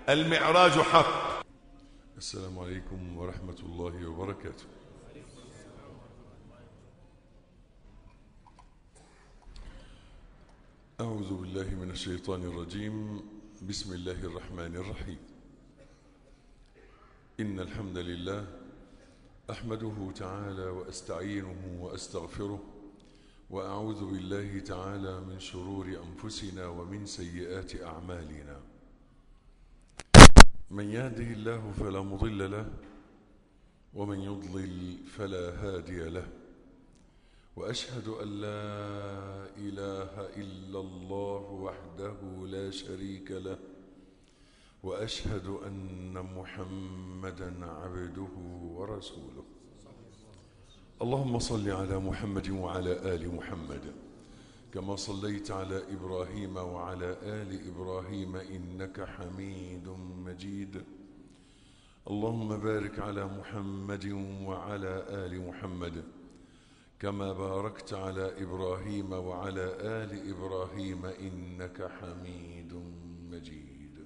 المعراج حق. السلام عليكم ورحمة الله وبركاته. أعوذ بالله من الشيطان الرجيم. بسم الله الرحمن الرحيم. إن الحمد لله أحمده تعالى وأستعينه وأستغفره، وأعوذ بالله تعالى من شرور أنفسنا ومن سيئات أعمالنا. من يهده الله فلا مضل له، ومن يضلل فلا هادي له، وأشهد أن لا إله إلا الله وحده لا شريك له، وأشهد أن محمدًا عبده ورسوله. اللهم صل على محمد وعلى آل محمد كما صليت على إبراهيم وعلى آل إبراهيم إنك حميد مجيد. اللهم بارك على محمد وعلى آل محمد كما باركت على إبراهيم وعلى آل إبراهيم إنك حميد مجيد.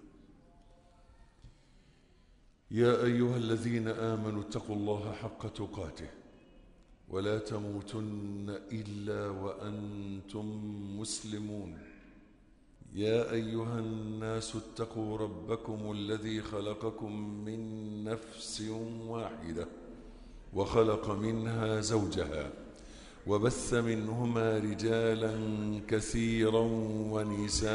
يا أيها الذين آمنوا اتقوا الله حق تقاته ولا تموتن إلا وأنتم مسلمون. يا أيها الناس اتقوا ربكم الذي خلقكم من نفس واحدة وخلق منها زوجها وبث منهما رجالا كثيرا ونساء،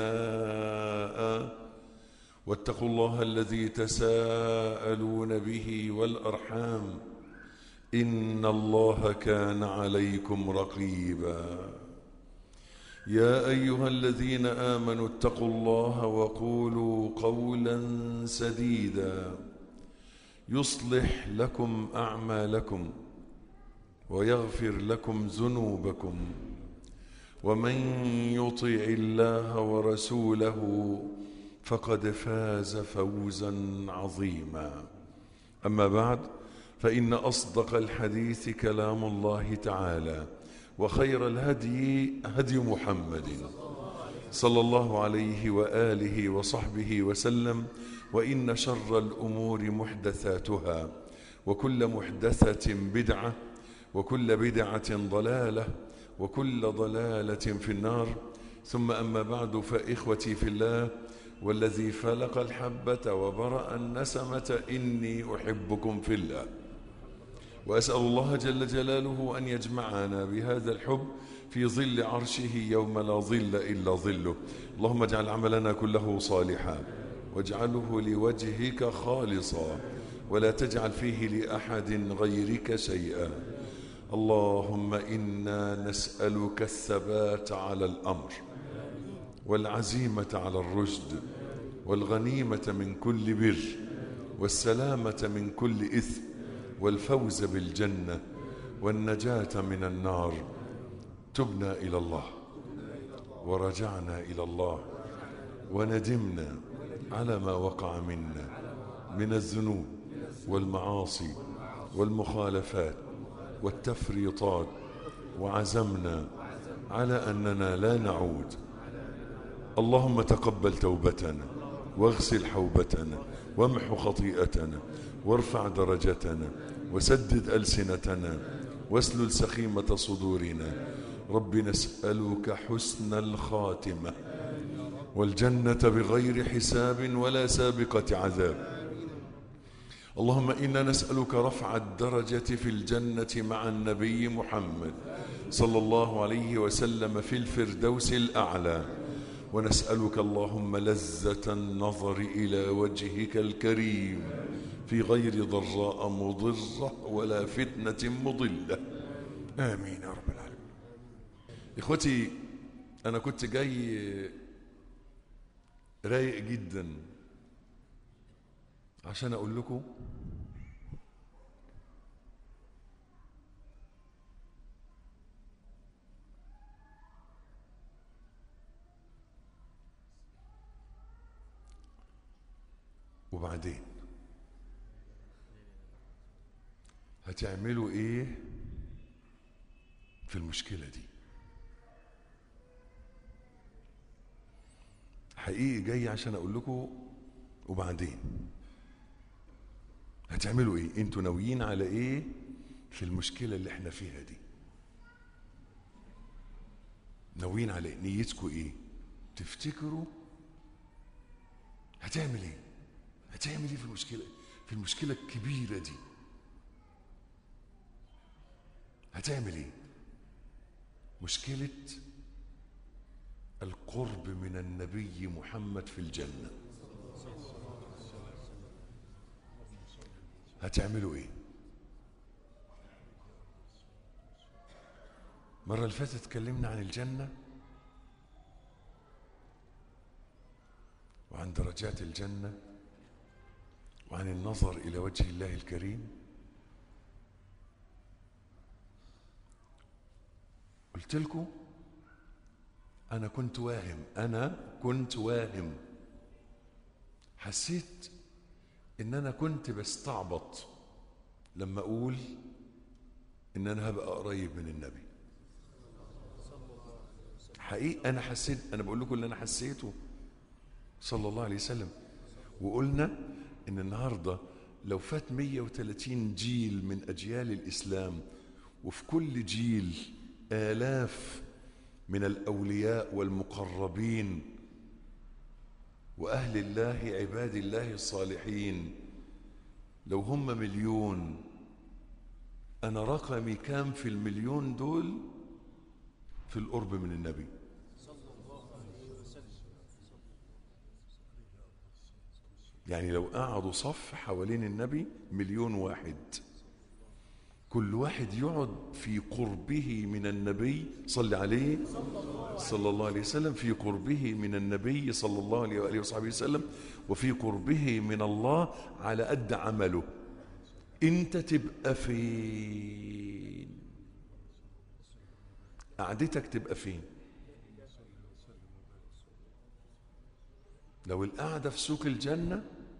واتقوا الله الذي تساءلون به والأرحام إن الله كان عليكم رقيبا. يا أيها الذين آمنوا اتقوا الله وقولوا قولا سديدا يصلح لكم أعمالكم ويغفر لكم ذنوبكم، ومن يطع الله ورسوله فقد فاز فوزا عظيما. أما بعد، فإن أصدق الحديث كلام الله تعالى، وخير الهدي هدي محمد صلى الله عليه وآله وصحبه وسلم، وإن شر الأمور محدثاتها، وكل محدثة بدعة، وكل بدعة ضلالة، وكل ضلالة في النار. ثم أما بعد، فإخوتي في الله، والذي فلق الحبة وبرأ النسمة إني أحبكم في الله، وأسأل الله جل جلاله أن يجمعنا بهذا الحب في ظل عرشه يوم لا ظل إلا ظله. اللهم اجعل عملنا كله صالحا، واجعله لوجهك خالصا، ولا تجعل فيه لأحد غيرك شيئا. اللهم إنا نسألك الثبات على الأمر، والعزيمة على الرشد، والغنيمة من كل بر، والسلامة من كل إثم، والفوز بالجنة، والنجاة من النار. تبنا إلى الله، ورجعنا إلى الله، وندمنا على ما وقع منا من الذنوب والمعاصي والمخالفات والتفريطات، وعزمنا على أننا لا نعود. اللهم تقبل توبتنا، واغسل حوبتنا، وامح خطيئتنا، وارفع درجتنا، وسدد ألسنتنا، واسلل سخيمة صدورنا. رب نسألك حسن الخاتمة، والجنة بغير حساب ولا سابقة عذاب. اللهم إنا نسألك رفع الدرجة في الجنة مع النبي محمد صلى الله عليه وسلم في الفردوس الأعلى، ونسألك اللهم لذة النظر إلى وجهك الكريم في غير ضراء مضرة ولا فتنة مضلة. آمين يا رب العالمين. إخوتي، أنا كنت جاي رايق جدا عشان أقول لكم وبعدين هتعملوا ايه في المشكلة دي. حقيقي جاي عشان اقول لكم وبعدين هتعملوا ايه؟ انتوا ناويين على ايه في المشكلة اللي احنا فيها دي؟ ناويين على ايه؟ نيتكم ايه؟ تفتكروا هتعمل ايه؟ هتعمل ايه في المشكلة الكبيرة دي؟ هتعمل ايه؟ مشكلة القرب من النبي محمد في الجنة. هتعملوا ايه؟ مرة اللي فاتت اتكلمنا عن الجنة وعن درجات الجنة وعن النظر إلى وجه الله الكريم. قلت لكم أنا كنت واهم حسيت إن أنا كنت بستعبط لما أقول إن أنا هبقى قريب من النبي. حقيقي أنا حسيت، أنا بقول لكم اللي أنا حسيته صلى الله عليه وسلم. وقلنا إن النهاردة لو فات 130 جيل من أجيال الإسلام، وفي كل جيل آلاف من الأولياء والمقربين وأهل الله عباد الله الصالحين، لو هم 1,000,000، أنا رقمي كام في 1,000,000 دول في القرب من النبي؟ يعني لو قعدوا صف حوالين النبي 1,000,000 واحد، كل واحد يقعد في قربه من النبي، صلى عليه صلى الله عليه وسلم، في قربه من النبي صلى الله عليه وآله وصحبه وسلم، وفي قربه من الله على قد عمله. انت تبقى فين؟ قعدتك تبقى فين؟ لو القعدة في سوق الجنة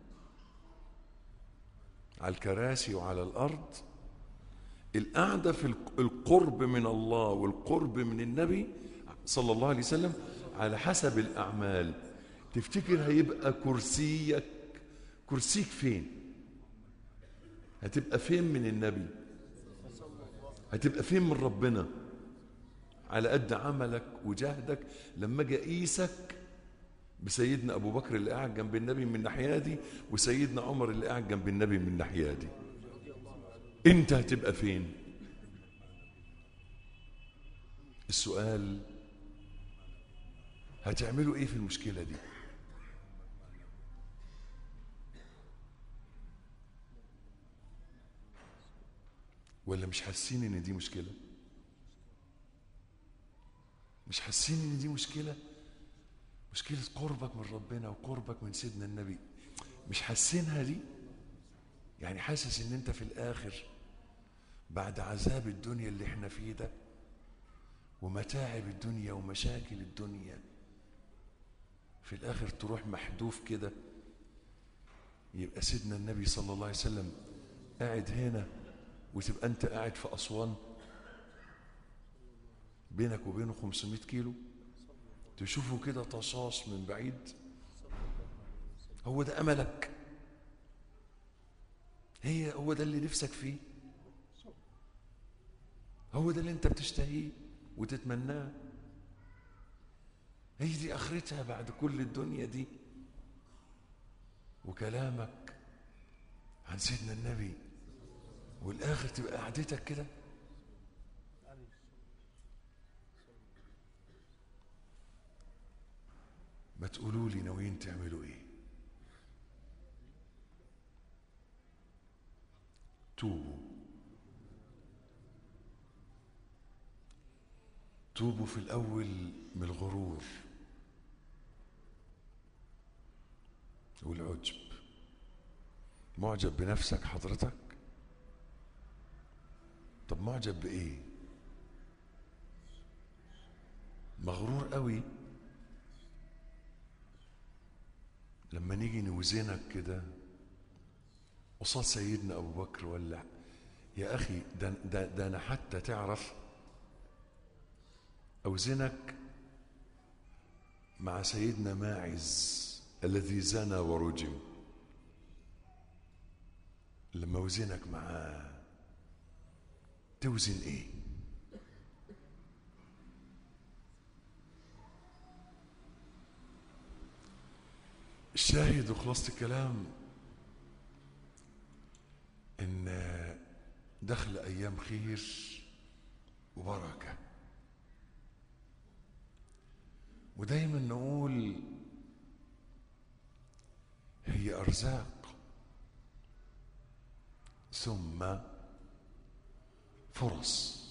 على الكراسي وعلى الأرض، القعدة في القرب من الله والقرب من النبي صلى الله عليه وسلم على حسب الأعمال. تفتكر هيبقى كرسيك فين؟ هتبقى فين من النبي؟ هتبقى فين من ربنا؟ على قد عملك وجهدك. لما اجي اقيسك بسيدنا ابو بكر اللي قاعد جنب النبي من الناحيه دي، وسيدنا عمر اللي قاعد جنب النبي من الناحيه دي، انت هتبقى فين؟ السؤال هتعملوا ايه في المشكله دي؟ ولا مش حاسين ان دي مشكله؟ مش حاسين ان دي مشكله قربك من ربنا وقربك من سيدنا النبي؟ مش حاسينها دي؟ يعني حاسس ان انت في الاخر بعد عذاب الدنيا اللي احنا فيه ده ومتاعب الدنيا ومشاكل الدنيا، في الاخر تروح محذوف كده، يبقى سيدنا النبي صلى الله عليه وسلم قاعد هنا وتبقى انت قاعد في اسوان، بينك وبينه 500 كيلو، تشوفه كده طشاش من بعيد. هو ده املك؟ هو ده اللي نفسك فيه؟ هو ده اللي انت بتشتهيه وتتمناه؟ هي دي اخرتها بعد كل الدنيا دي؟ وكلامك عن سيدنا النبي والاخر تبقى قعدتك كده؟ ما تقولوا لي ناويين تعملوا ايه؟ توبوا في الاول من الغرور والعجب. معجب بنفسك حضرتك؟ طب معجب بايه؟ مغرور قوي لما نيجي نوزنك كده قصاد سيدنا ابو بكر، ولا يا اخي ده انا حتى تعرف اوزنك مع سيدنا ماعز الذي زنى ورجم. موزنك معاه توزن ايه؟ الشاهد وخلاصة الكلام ان دخل ايام خير وبركة. ودايما نقول هي ارزاق ثم فرص.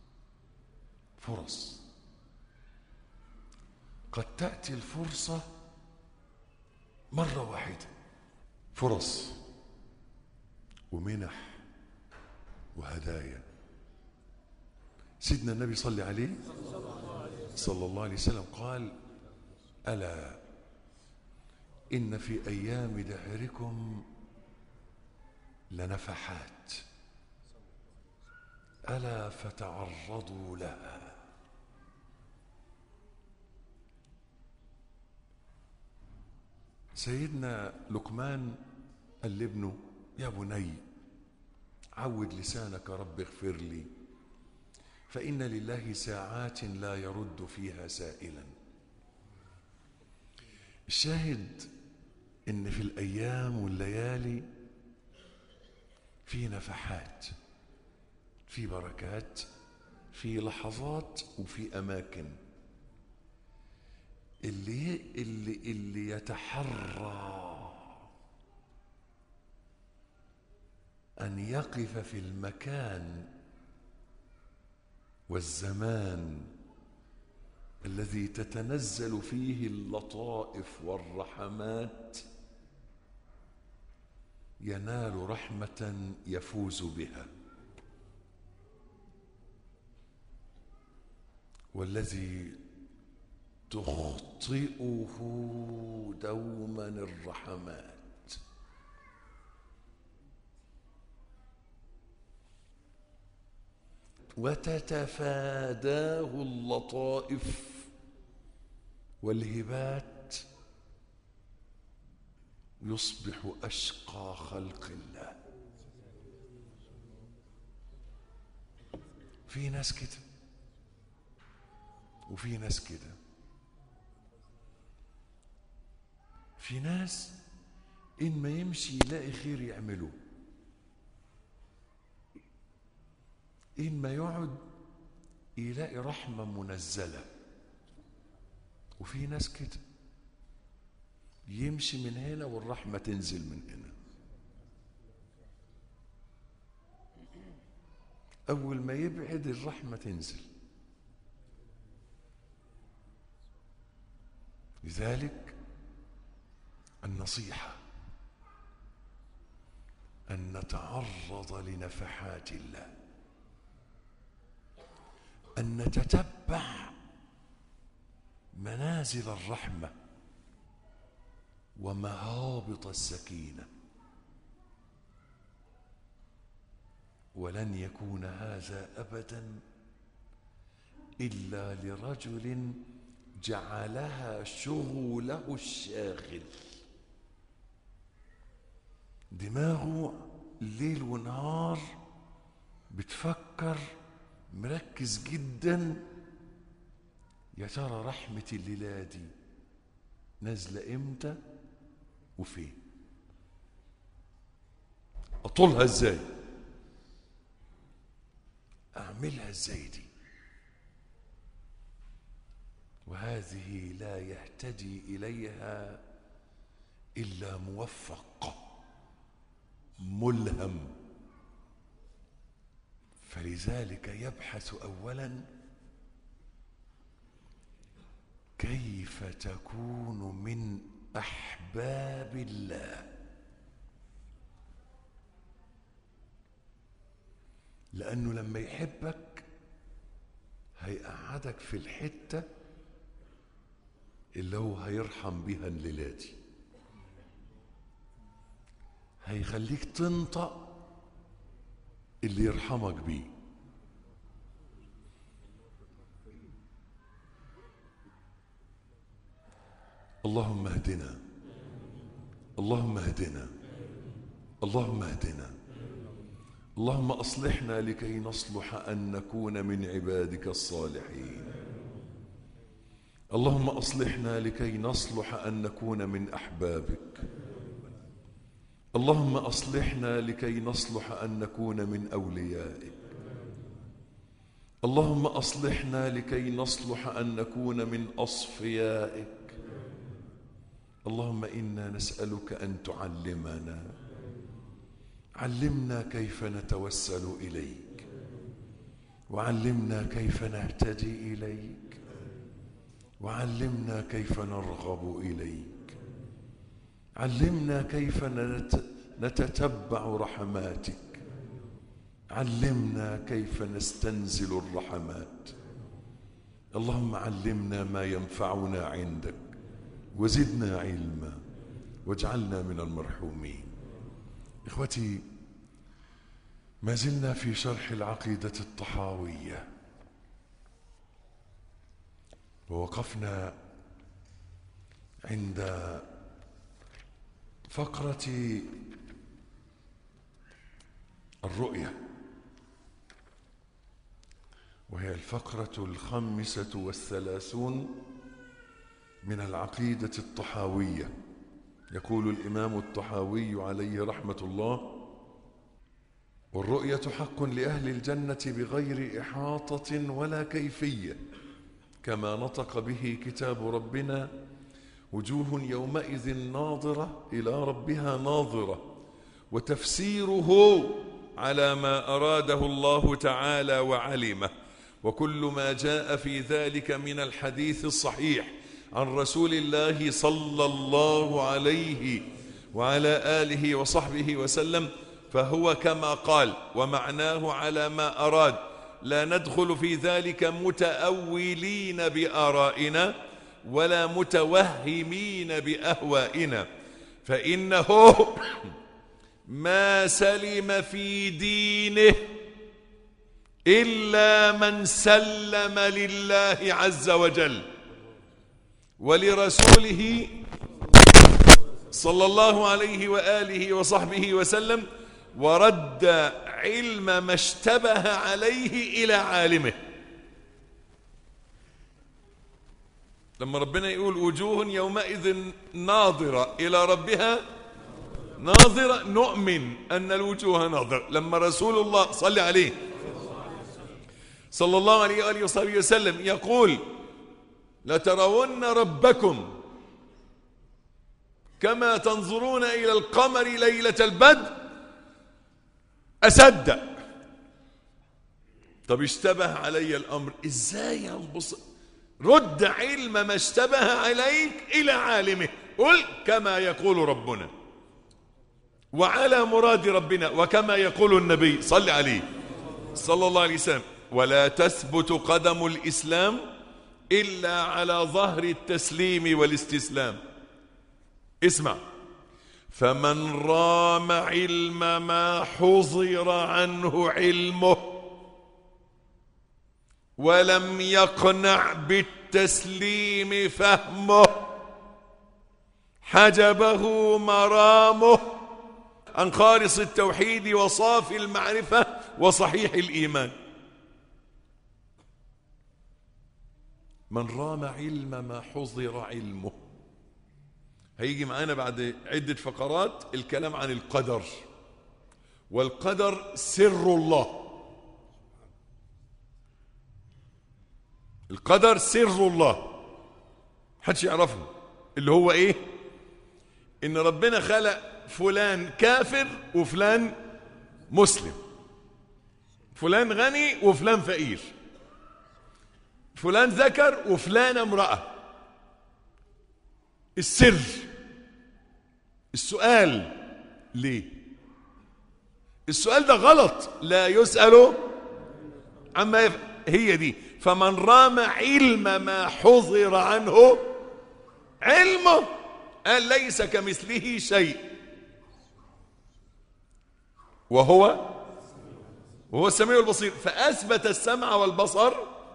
قد تأتي الفرصة مرة واحدة، فرص ومنح وهدايا. سيدنا النبي صلى الله عليه وسلم قال: ألا إن في أيام دهركم لنفحات ألا فتعرضوا لها. سيدنا لقمان قال لابنه: يا بني عود لسانك رب اغفر لي فإن لله ساعات لا يرد فيها سائلا. الشاهد إن في الأيام والليالي في نفحات، في بركات، في لحظات وفي أماكن. اللي يتحرى أن يقف في المكان والزمان الذي تتنزل فيه اللطائف والرحمات ينال رحمة يفوز بها. والذي تخطئه دوما الرحمات. وتتفاداه اللطائف والهبات يصبح أشقى خلق الله. في ناس كده وفي ناس كده. في ناس إن ما يمشي يلاقي خير يعمله، إن ما يقعد يلاقي رحمة منزلة. وفي ناس كده يمشي من هنا والرحمة تنزل من هنا. أول ما يبعد الرحمة تنزل. لذلك النصيحة أن نتعرض لنفحات الله، أن نتتبع منازل الرحمة ومهابط السكينة. ولن يكون هذا أبدا إلا لرجل جعلها شغله الشاغل. دماغه ليل ونهار بتفكر، مركز جدا، يا ترى رحمة الليلة دي نازلة امتى وفين؟ اطولها ازاي؟ اعملها ازاي دي؟ وهذه لا يهتدي اليها الا موفق ملهم. فلذلك يبحث اولا كيف تكون من احباب الله، لانه لما يحبك هيقعدك في الحته اللي هو هيرحم بها الليله دي، هيخليك تنطق اللي يرحمك بيه. اللهم اهدنا، اللهم اهدنا، اللهم اهدنا. اللهم أصلحنا لكي نصلح أن نكون من عبادك الصالحين. اللهم أصلحنا لكي نصلح أن نكون من أحبابك. اللهم أصلحنا لكي نصلح أن نكون من أوليائك. اللهم أصلحنا لكي نصلح أن نكون من أصفيائك. اللهم إنا نسألك أن تعلمنا. علمنا كيف نتوسل إليك، وعلمنا كيف نهتدي إليك، وعلمنا كيف نرغب إليك. علمنا كيف نتتبع رحماتك. علمنا كيف نستنزل الرحمات. اللهم علمنا ما ينفعنا عندك، وزدنا علما، واجعلنا من المرحومين. إخوتي، ما زلنا في شرح العقيدة الطحاوية، ووقفنا عند فقرة الرؤية، وهي الفقرة 35 من العقيدة الطحاوية. يقول الإمام الطحاوي عليه رحمة الله: والرؤية حق لأهل الجنة بغير إحاطة ولا كيفية، كما نطق به كتاب ربنا: وجوه يومئذ ناظرة إلى ربها ناظرة. وتفسيره على ما أراده الله تعالى وعلمه، وكل ما جاء في ذلك من الحديث الصحيح عن رسول الله صلى الله عليه وعلى آله وصحبه وسلم فهو كما قال، ومعناه على ما أراد. لا ندخل في ذلك متأولين بآرائنا ولا متوهمين بأهوائنا، فإنه ما سلم في دينه إلا من سلم لله عز وجل ولرسوله صلى الله عليه وآله وصحبه وسلم، ورد علم ما اشتبه عليه إلى عالمه. لما ربنا يقول وجوه يومئذ ناظرة إلى ربها ناظرة، نؤمن أن الوجوه ناظرة. لما رسول الله صلى عليه صلى الله عليه وآله وصحبه وسلم يقول: لترون ربكم كما تنظرون إلى القمر ليلة البدر، أصدق. طب اشتبه علي الأمر، إزاي ينبص؟ رد علم ما اشتبه عليك إلى عالمه. قل كما يقول ربنا وعلى مراد ربنا، وكما يقول النبي صلى عليه صلى الله عليه وسلم: ولا تثبت قدم الإسلام إلا على ظهر التسليم والاستسلام. اسمع: فمن رام علم ما حضر عنه علمه ولم يقنع بالتسليم فهمه، حجبه مرامه عن خالص التوحيد وصافي المعرفة وصحيح الإيمان. من رام علم ما حضر علمه. هيجي معانا بعد عدة فقرات الكلام عن القدر، والقدر سر الله. القدر سر الله، محدش يعرفه. اللي هو ايه؟ ان ربنا خلق فلان كافر وفلان مسلم، فلان غني وفلان فقير، فلان ذكر وفلان امرأة. السر، السؤال ليه؟ السؤال ده غلط، لا يسأل عما يفعل. هي دي: فمن رام علم ما حضر عنه علمه، قال ليس كمثله شيء وهو السميع البصير، فأثبت السمع والبصر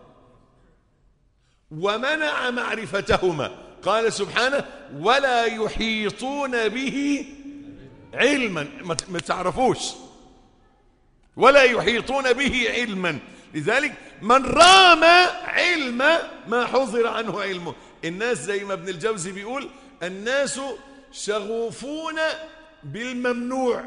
ومنع معرفتهما. قال سبحانه: ولا يحيطون به علما، ما تعرفوش. ولا يحيطون به علما. لذلك من رام علم ما حضر عنه علمه. الناس زي ما ابن الجوزي بيقول الناس شغوفون بالممنوع.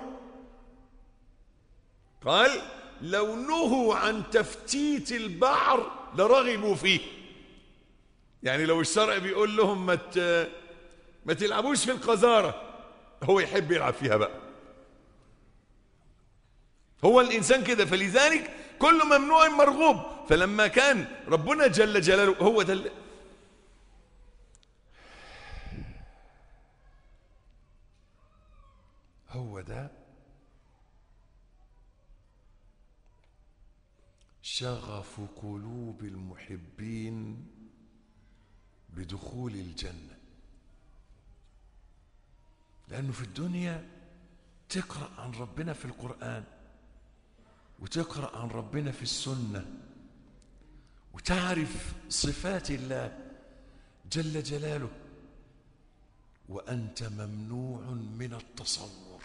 قال لو نهوا عن تفتيت البحر لرغبوا فيه. يعني لو الشرع بيقول لهم ما تلعبوش في القذارة، هو يحب يلعب فيها بقى. هو الإنسان كده. فلذلك كل ممنوع مرغوب. فلما كان ربنا جل جلاله هو ده شغف قلوب المحبين بدخول الجنة. لأنه في الدنيا تقرأ عن ربنا في القرآن، وتقرأ عن ربنا في السنة، وتعرف صفات الله جل جلاله، وأنت ممنوع من التصور.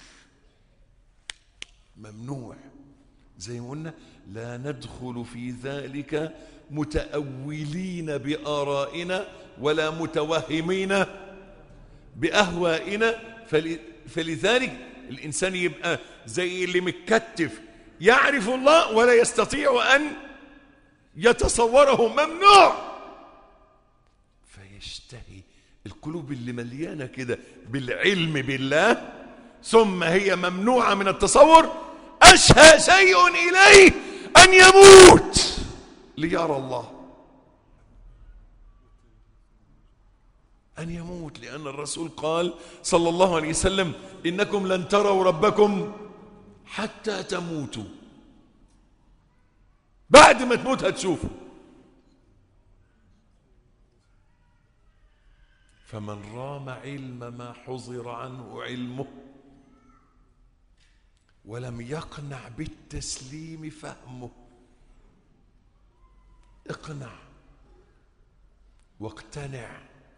ممنوع. زي ما قلنا لا ندخل في ذلك متأولين بآرائنا ولا متوهمين بأهوائنا. فلذلك الإنسان يبقى زي اللي متكتف يعرف الله ولا يستطيع أن يتصوره. ممنوع. فيشتهي. القلوب اللي مليانة كده بالعلم بالله ثم هي ممنوعة من التصور أشهى شيء إليه أن يموت ليرى الله. أن يموت. لأن الرسول قال صلى الله عليه وسلم إنكم لن تروا ربكم حتى تموتوا. بعد ما تموت هتشوفوا. فمن رام علم ما حضر عنه علمه ولم يقنع بالتسليم فهمه. اقنع واقتنع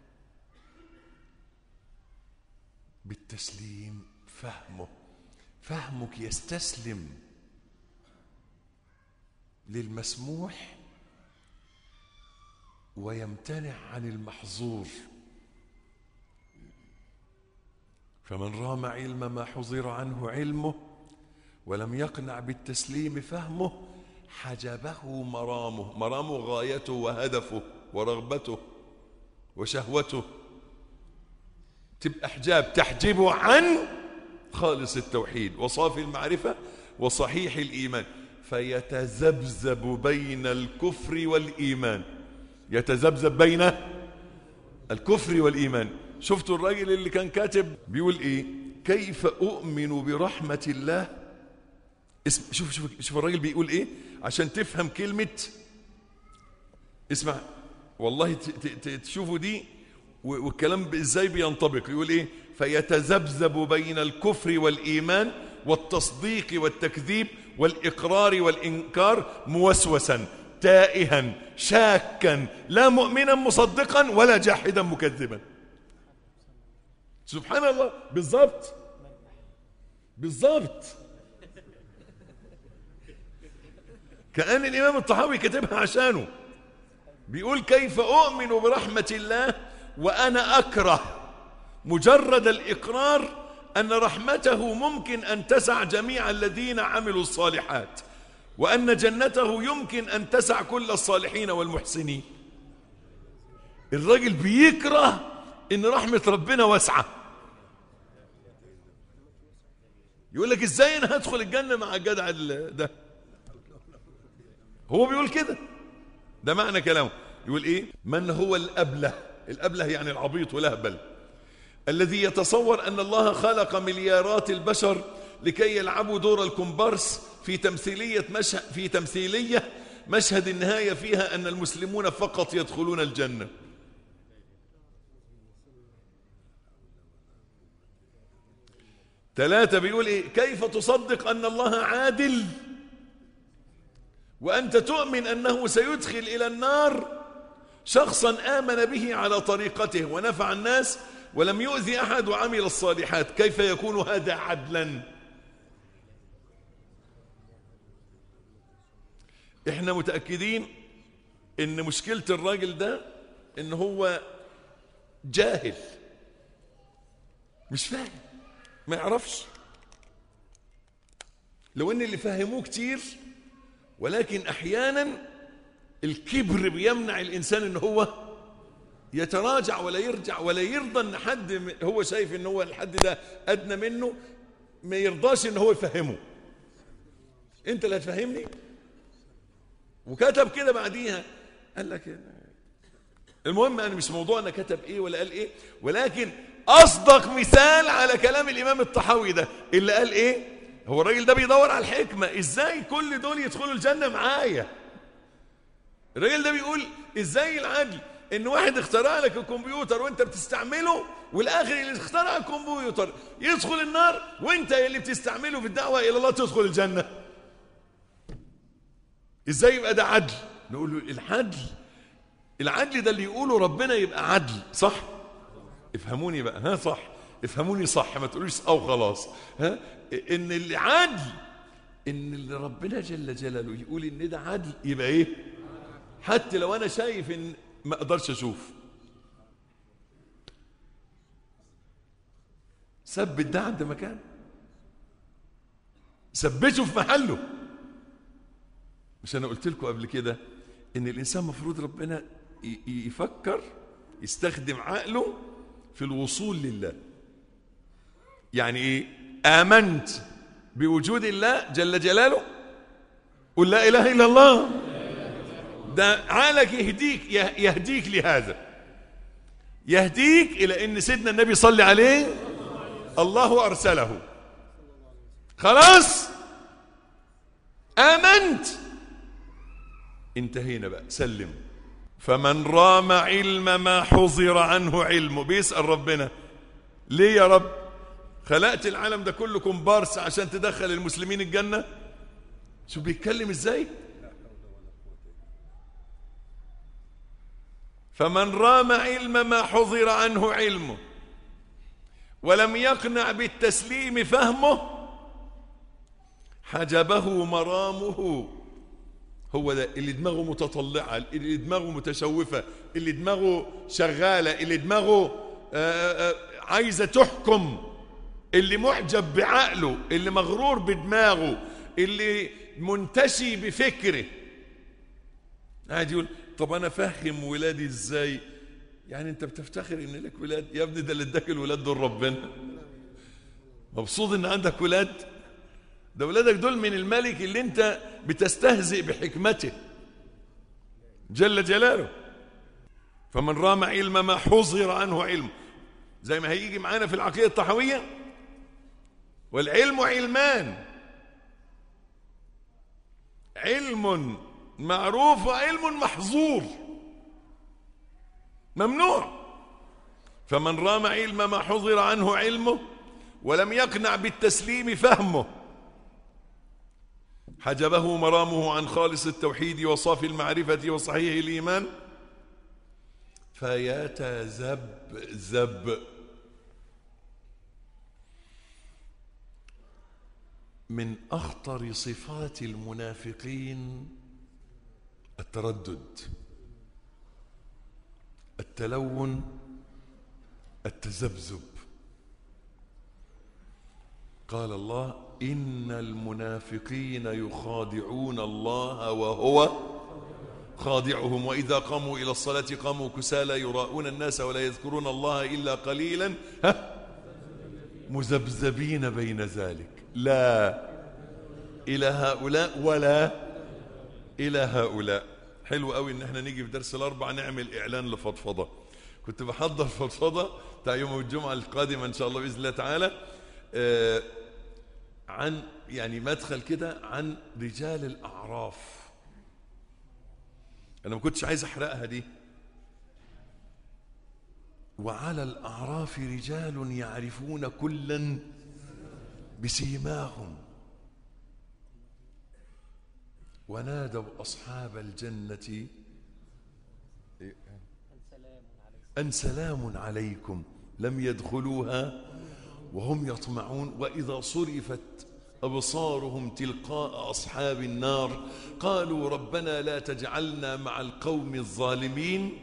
بالتسليم فهمه. فهمك يستسلم للمسموح ويمتنع عن المحظور. فمن رام علم ما حضر عنه علمه ولم يقنع بالتسليم فهمه حجبه مرامه. مرامه غايته وهدفه ورغبته وشهوته. تبقى حجاب تحجبه عن خالص التوحيد وصافي المعرفة وصحيح الإيمان. فيتذبذب بين الكفر والإيمان. يتذبذب بين الكفر والإيمان. شفتوا الراجل اللي كان كاتب بيقول إيه؟ كيف أؤمن برحمة الله. شوف الراجل بيقول إيه عشان تفهم كلمة. اسمع والله تشوفوا دي والكلام إزاي بينطبق. يقول إيه؟ فيتذبذب بين الكفر والإيمان والتصديق والتكذيب والإقرار والإنكار موسوسا تائها شاكا لا مؤمنا مصدقا ولا جاحدا مكذبا. سبحان الله. بالضبط بالضبط. كأن الإمام الطحاوي كتبها عشانه. بيقول كيف أؤمن برحمة الله وأنا أكره مجرد الإقرار أن رحمته ممكن أن تسع جميع الذين عملوا الصالحات وأن جنته يمكن أن تسع كل الصالحين والمحسنين. الراجل بيكره إن رحمة ربنا واسعة. يقول لك إزاي أنا هدخل الجنة مع الجدع ده. هو بيقول كده. ده معنى كلامه. يقول إيه؟ من هو الأبله. الأبله يعني العبيط والأهبل الذي يتصور أن الله خلق مليارات البشر لكي يلعبوا دور الكومبارس في تمثيلية مشهد النهاية فيها أن المسلمون فقط يدخلون الجنة. ثلاثة بيقول إيه؟ كيف تصدق أن الله عادل وأنت تؤمن أنه سيدخل إلى النار شخصا آمن به على طريقته ونفع الناس ولم يؤذي أحد وعمل الصالحات. كيف يكون هذا عدلا؟ احنا متأكدين ان مشكلة الراجل ده ان هو جاهل، مش فاهم، ما يعرفش. لو ان اللي فهموه كتير، ولكن احيانا الكبر بيمنع الانسان ان هو يتراجع ولا يرجع ولا يرضى ان حد هو شايف ان هو الحد ده ادنى منه ما يرضاش ان هو يفهمه. انت اللي هتفهمني. وكتب كده بعديها قال لك المهم انا مش موضوع انا كتب ايه ولا قال ايه، ولكن اصدق مثال على كلام الامام الطحاوي ده اللي قال ايه. هو الراجل ده بيدور على الحكمة، ازاي كل دول يدخلوا الجنة معايا. الراجل ده بيقول ازاي العدل ان واحد اخترع لك الكمبيوتر وانت بتستعمله، والاخر اللي اخترع الكمبيوتر يدخل النار وانت اللي بتستعمله في الدعوة الى الله تدخل الجنة. ازاي يبقى ده عدل؟ نقول له العدل ده اللي يقوله ربنا يبقى عدل، صح؟ افهموني بقى، ها صح، افهموني صح، ما تقولوش او خلاص. ها ان العدل ان اللي ربنا جل جلاله يقول ان ده عدل يبقى ايه؟ حتى لو انا شايف ان ما اقدرش اشوف. ثبت ده عند مكان، ثبته في محله. مش انا قلت لكم قبل كده ان الانسان مفروض ربنا يفكر يستخدم عقله في الوصول لله. يعني ايه؟ آمنت بوجود الله جل جلاله، قل لا اله الا الله. ده عقلك يهديك لهذا، يهديك الى ان سيدنا النبي صلى عليه الله ارسله. خلاص آمنت، انتهينا بقى، سلم. فمن رام علم ما حظر عنه علمه، بيسأل ربنا ليه يا رب خلقت العالم ده كله كومبارس عشان تدخل المسلمين الجنة؟ شو بيتكلم ازاي؟ فمن رام علم ما حظر عنه علمه ولم يقنع بالتسليم فهمه حجبه مرامه. هو ده اللي دماغه متطلعة، اللي دماغه متشوفة، اللي دماغه شغالة، اللي دماغه عايزة تحكم، اللي معجب بعقله، اللي مغرور بدماغه، اللي منتشي بفكره. قاعد يقول طب انا فهم ولادي ازاي؟ يعني انت بتفتخر ان لك ولاد؟ يا ابني ده اللي اداك الولاد دول ربنا. مبسوط ان عندك ولاد؟ ده ولادك دول من الملك اللي انت بتستهزئ بحكمته جل جلاله. فمن رام علم ما حظر عنه علم، زي ما هيجي معانا في العقيدة الطحاوية، والعلم علمان، علم معروف وعلم محظور ممنوع. فمن رام علم ما حظر عنه علمه ولم يقنع بالتسليم فهمه حجبه مرامه عن خالص التوحيد وصافي المعرفة وصحيح الإيمان فيتذبذب. من أخطر صفات المنافقين التردد، التلون، التذبذب. قال الله إن المنافقين يخادعون الله وهو خادعهم وإذا قاموا إلى الصلاة قاموا كسالى يراءون الناس ولا يذكرون الله إلا قليلا مذبذبين بين ذلك لا إلى هؤلاء ولا إلى هؤلاء. حلو قوي إن احنا نيجي في درس الأربعاء نعمل إعلان لفضفضة. كنت بحضر فضفضة بتاع يوم الجمعة القادمة إن شاء الله بإذن الله تعالى عن يعني مدخل كده عن رجال الأعراف. أنا ما كنتش عايز أحرقها دي. وعلى الأعراف رجال يعرفون كلا بسيماهم ونادوا أصحاب الجنة أن سلام عليكم لم يدخلوها وهم يطمعون وإذا صرفت أبصارهم تلقاء أصحاب النار قالوا ربنا لا تجعلنا مع القوم الظالمين.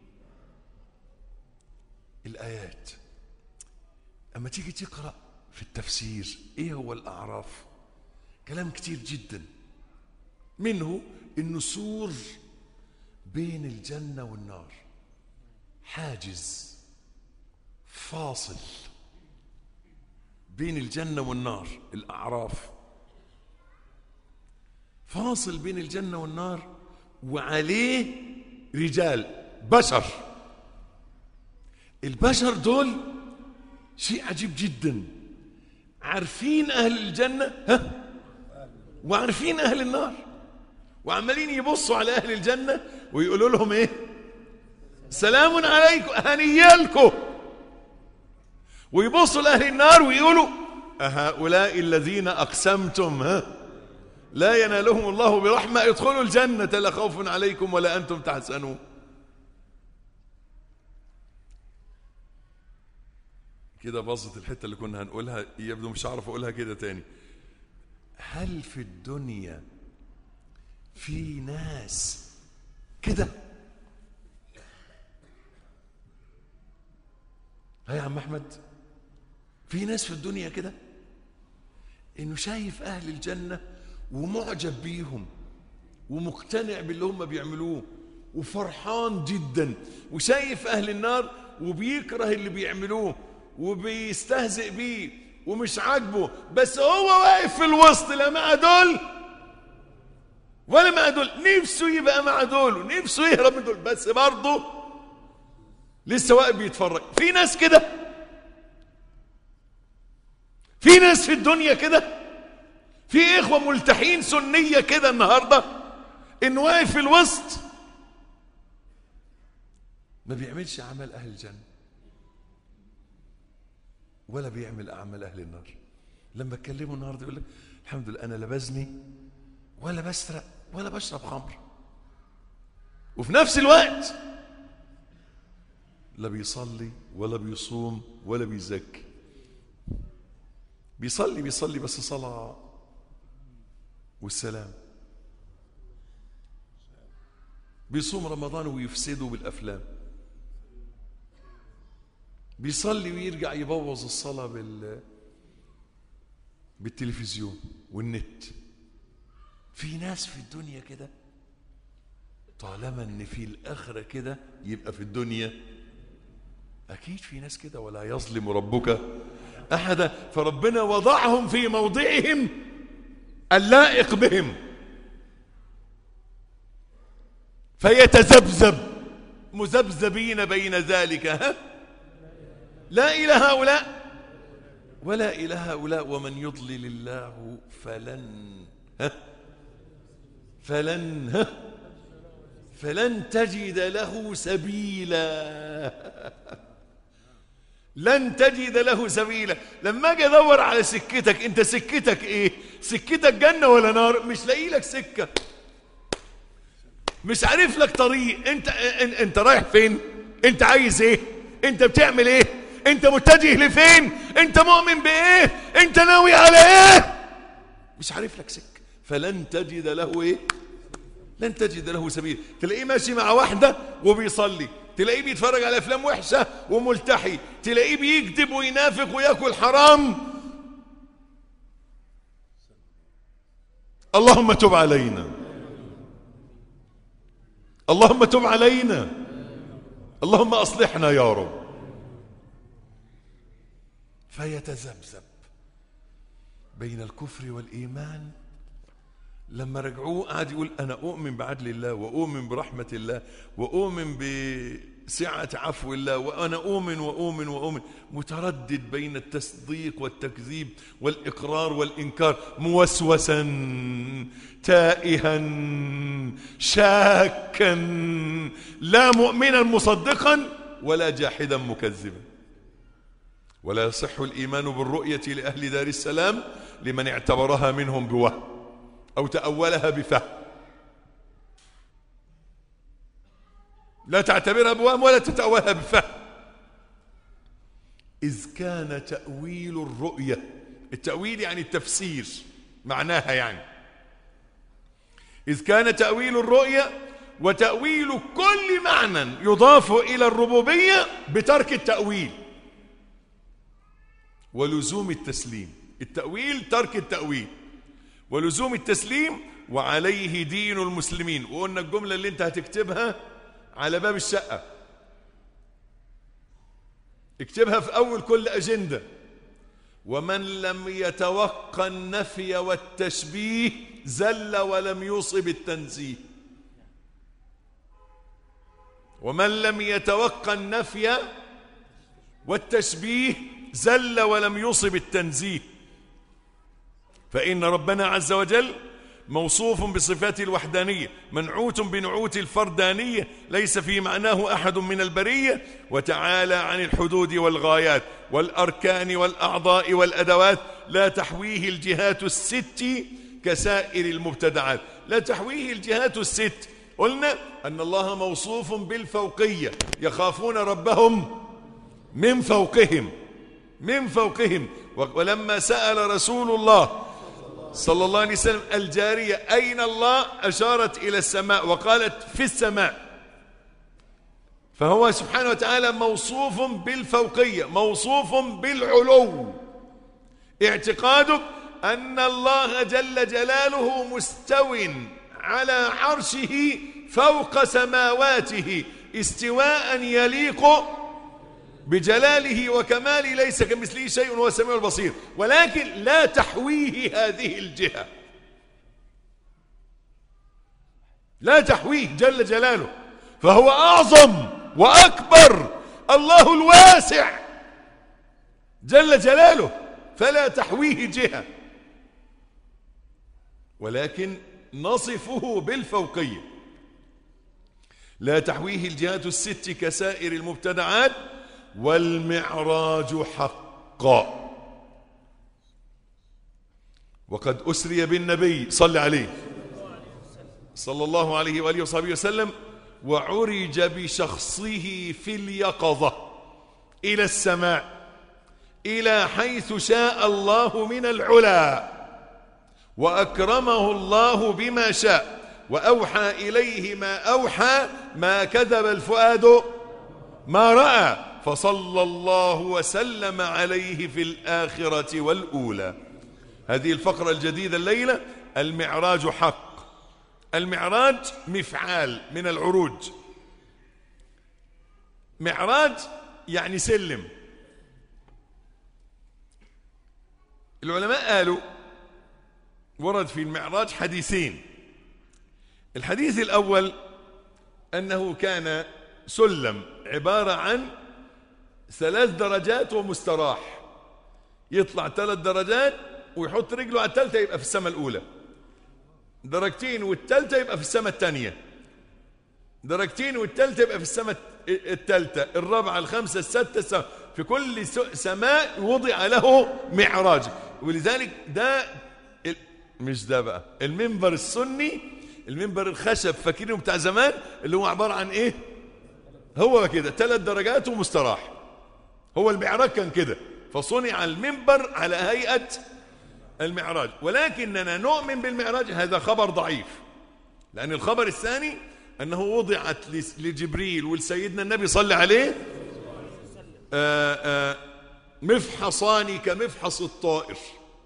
الآيات أما تيجي تقرأ في التفسير إيه هو الأعراف، كلام كتير جدا، منه إنه سور بين الجنة والنار، حاجز فاصل بين الجنة والنار. الأعراف فاصل بين الجنة والنار، وعليه رجال بشر. البشر دول شيء عجيب جدا، عارفين أهل الجنة وعارفين أهل النار، وعمالين يبصوا على أهل الجنة ويقولوا لهم إيه؟ سلام عليكم، هنيالكم. ويبصوا لأهل النار ويقولوا أهؤلاء الذين أقسمتم لا ينالهم الله برحمة ادخلوا الجنة لا خوف عليكم ولا أنتم تحزنون. كده باظت الحتة اللي كنا هنقولها، يبدو مش هعرف أقولها كده تاني. هل في الدنيا في ناس كده؟ ها يا عم أحمد، في ناس في الدنيا كده إنه شايف أهل الجنة ومعجب بيهم ومقتنع باللي هم بيعملوه وفرحان جدا، وشايف أهل النار وبيكره اللي بيعملوه وبيستهزئ بيه ومش عاجبه، بس هو واقف في الوسط، لا مع دول ولا مع دول، نفسه يبقى مع دول ونفسه يهرب من دول، بس برضه لسه واقف بيتفرج. في ناس كده، في ناس في الدنيا كده، في إخوة ملتحين سنية كده النهاردة، إنه واقف في الوسط ما بيعملش أعمال أهل الجنة ولا بيعمل أعمال أهل النار. لما أكلمه النهاردة يقول لك الحمد لله أنا لا بزني ولا بسرق ولا بشرب خمر، وفي نفس الوقت لا بيصلي ولا بيصوم ولا بيزكي. بيصلي بس صلاة والسلام، بيصوم رمضان ويفسده بالأفلام، بيصلي ويرجع يبوظ الصلاة بالتلفزيون والنت. في ناس في الدنيا كده، طالما ان في الآخرة كده يبقى في الدنيا أكيد في ناس كده. ولا يظلم ربك أحدا، فربنا وضعهم في موضعهم اللائق بهم، فيتذبذب مذبذبين بين ذلك، لا إلى هؤلاء ولا إلى هؤلاء، ومن يضلل الله فلن تجد له سبيلا. لن تجد له سبيلا. لما اجي ادور على سكتك، انت سكتك ايه؟ سكتك جنة ولا نار؟ مش لاقي لك سكة، مش عارف لك طريق. انت رايح فين؟ انت عايز ايه؟ انت بتعمل ايه؟ انت متجه لفين؟ انت مؤمن بايه؟ انت ناوي على ايه؟ مش عارف لك سكة. فلن تجد له ايه؟ لن تجد له سبيل. تلاقيه ماشي مع واحدة وبيصلي، تلاقيه بيتفرج على افلام وحشة وملتحي، تلاقيه بيكذب وينافق ويأكل حرام. اللهم تب علينا، اللهم تب علينا، اللهم أصلحنا يا رب. فيتذبذب بين الكفر والإيمان. لما رجعوه قعد يقول أنا أؤمن بعدل الله وأؤمن برحمة الله وأؤمن بسعة عفو الله، وأنا أؤمن متردد بين التصديق والتكذيب والإقرار والإنكار، موسوسا تائها شاكا، لا مؤمنا مصدقا ولا جاحدا مكذبا. ولا يصح الإيمان بالرؤية لأهل دار السلام لمن اعتبرها منهم بوهم أو تأولها بفهم. لا تعتبرها بوهم ولا تتأولها بفهم، إذ كان تأويل الرؤية التأويل يعني التفسير، معناها يعني إذ كان تأويل الرؤيا وتأويل كل معنى يضاف إلى الربوبية بترك التأويل ولزوم التسليم. التأويل ترك التأويل ولزوم التسليم، وعليه دين المسلمين. وقلنا الجملة اللي انت هتكتبها على باب الشقة، اكتبها في أول كل أجندة: ومن لم يتوقع النفي والتشبيه زل ولم يصب التنزيه. ومن لم يتوقع النفي والتشبيه زل ولم يصب التنزيه. فإن ربنا عز وجل موصوف بصفات الوحدانية، منعوت بنعوت الفردانية، ليس في معناه أحد من البرية، وتعالى عن الحدود والغايات والأركان والأعضاء والأدوات، لا تحويه الجهات الست كسائر المبتدعات. لا تحويه الجهات الست. قلنا أن الله موصوف بالفوقية، يخافون ربهم من فوقهم ولما سأل رسول الله صلى الله عليه وسلم الجارية أين الله أشارت إلى السماء وقالت في السماء. فهو سبحانه وتعالى موصوف بالفوقية، موصوف بالعلو. اعتقادك أن الله جل جلاله مستو على عرشه فوق سماواته استواء يليق بجلاله وكماله، ليس كمثله شيء وهو السميع البصير، ولكن لا تحويه هذه الجهة، لا تحويه جل جلاله، فهو أعظم وأكبر، الله الواسع جل جلاله، فلا تحويه جهة، ولكن نصفه بالفوقية. لا تحويه الجهات الست كسائر المبتدعات. والمعراج حقا. وقد أسري بالنبي صلى عليه صلى الله عليه وآله وصحبه وسلم وعرج بشخصه في اليقظة إلى السماء إلى حيث شاء الله من العلا، وأكرمه الله بما شاء وأوحى إليه ما أوحى، ما كذب الفؤاد ما رأى، فصلى الله وسلم عليه في الآخرة والأولى. هذه الفقرة الجديدة الليلة: المعراج حق. المعراج مفعال من العروج. معراج يعني سلم. العلماء قالوا ورد في المعراج حديثين. الحديث الأول أنه كان سلم عبارة عن 3 درجات ومستراح، يطلع 3 درجات ويحط رجله على الثالثة يبقى في السماء الأولى، 2 درجات والثالثة يبقى في السماء الثانية، 2 درجات والثالثة يبقى في السماء الثالثة، 4 5 6 في كل سماء وضع له معراج. ولذلك ده مش ده بقى المنبر السني، المنبر الخشب فاكرينه بتاع زمان، اللي هو عبارة عن ايه؟ هو كده 3 درجات ومستراح. هو المعراج كان كده، فصنع المنبر على هيئة المعراج. ولكننا نؤمن بالمعراج، هذا خبر ضعيف، لأن الخبر الثاني أنه وضعت لجبريل ولسيدنا النبي صلى عليه مفحصان كمفحص الطائر.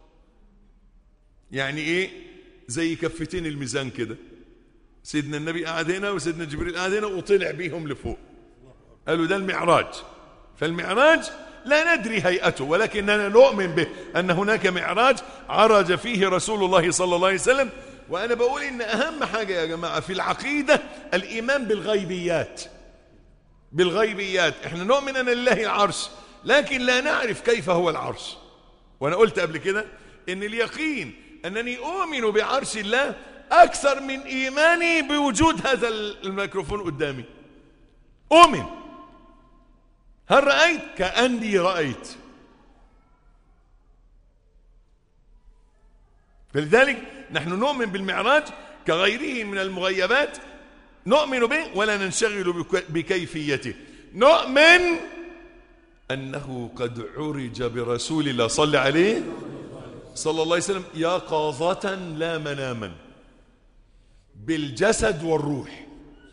يعني ايه؟ زي كفتين الميزان كده، سيدنا النبي قاعد هنا وسيدنا جبريل قاعد هنا وطلع بيهم لفوق، قالوا ده المعراج. فالمعراج لا ندري هيئته، ولكننا نؤمن به أن هناك معراج عرج فيه رسول الله صلى الله عليه وسلم. وأنا بقول إن أهم حاجة يا جماعة في العقيدة الإيمان بالغيبيات. بالغيبيات احنا نؤمن أن لله العرش، لكن لا نعرف كيف هو العرش. وأنا قلت قبل كده إن اليقين أنني أؤمن بعرش الله أكثر من إيماني بوجود هذا الميكروفون قدامي. أؤمن، هل رأيت؟ كأني رأيت. فلذلك نحن نؤمن بالمعراج كغيره من المغيبات، نؤمن به ولا ننشغل بكيفيته. نؤمن أنه قد عرج برسول الله صلى عليه صلى الله عليه وسلم يقظة لا مناما بالجسد والروح.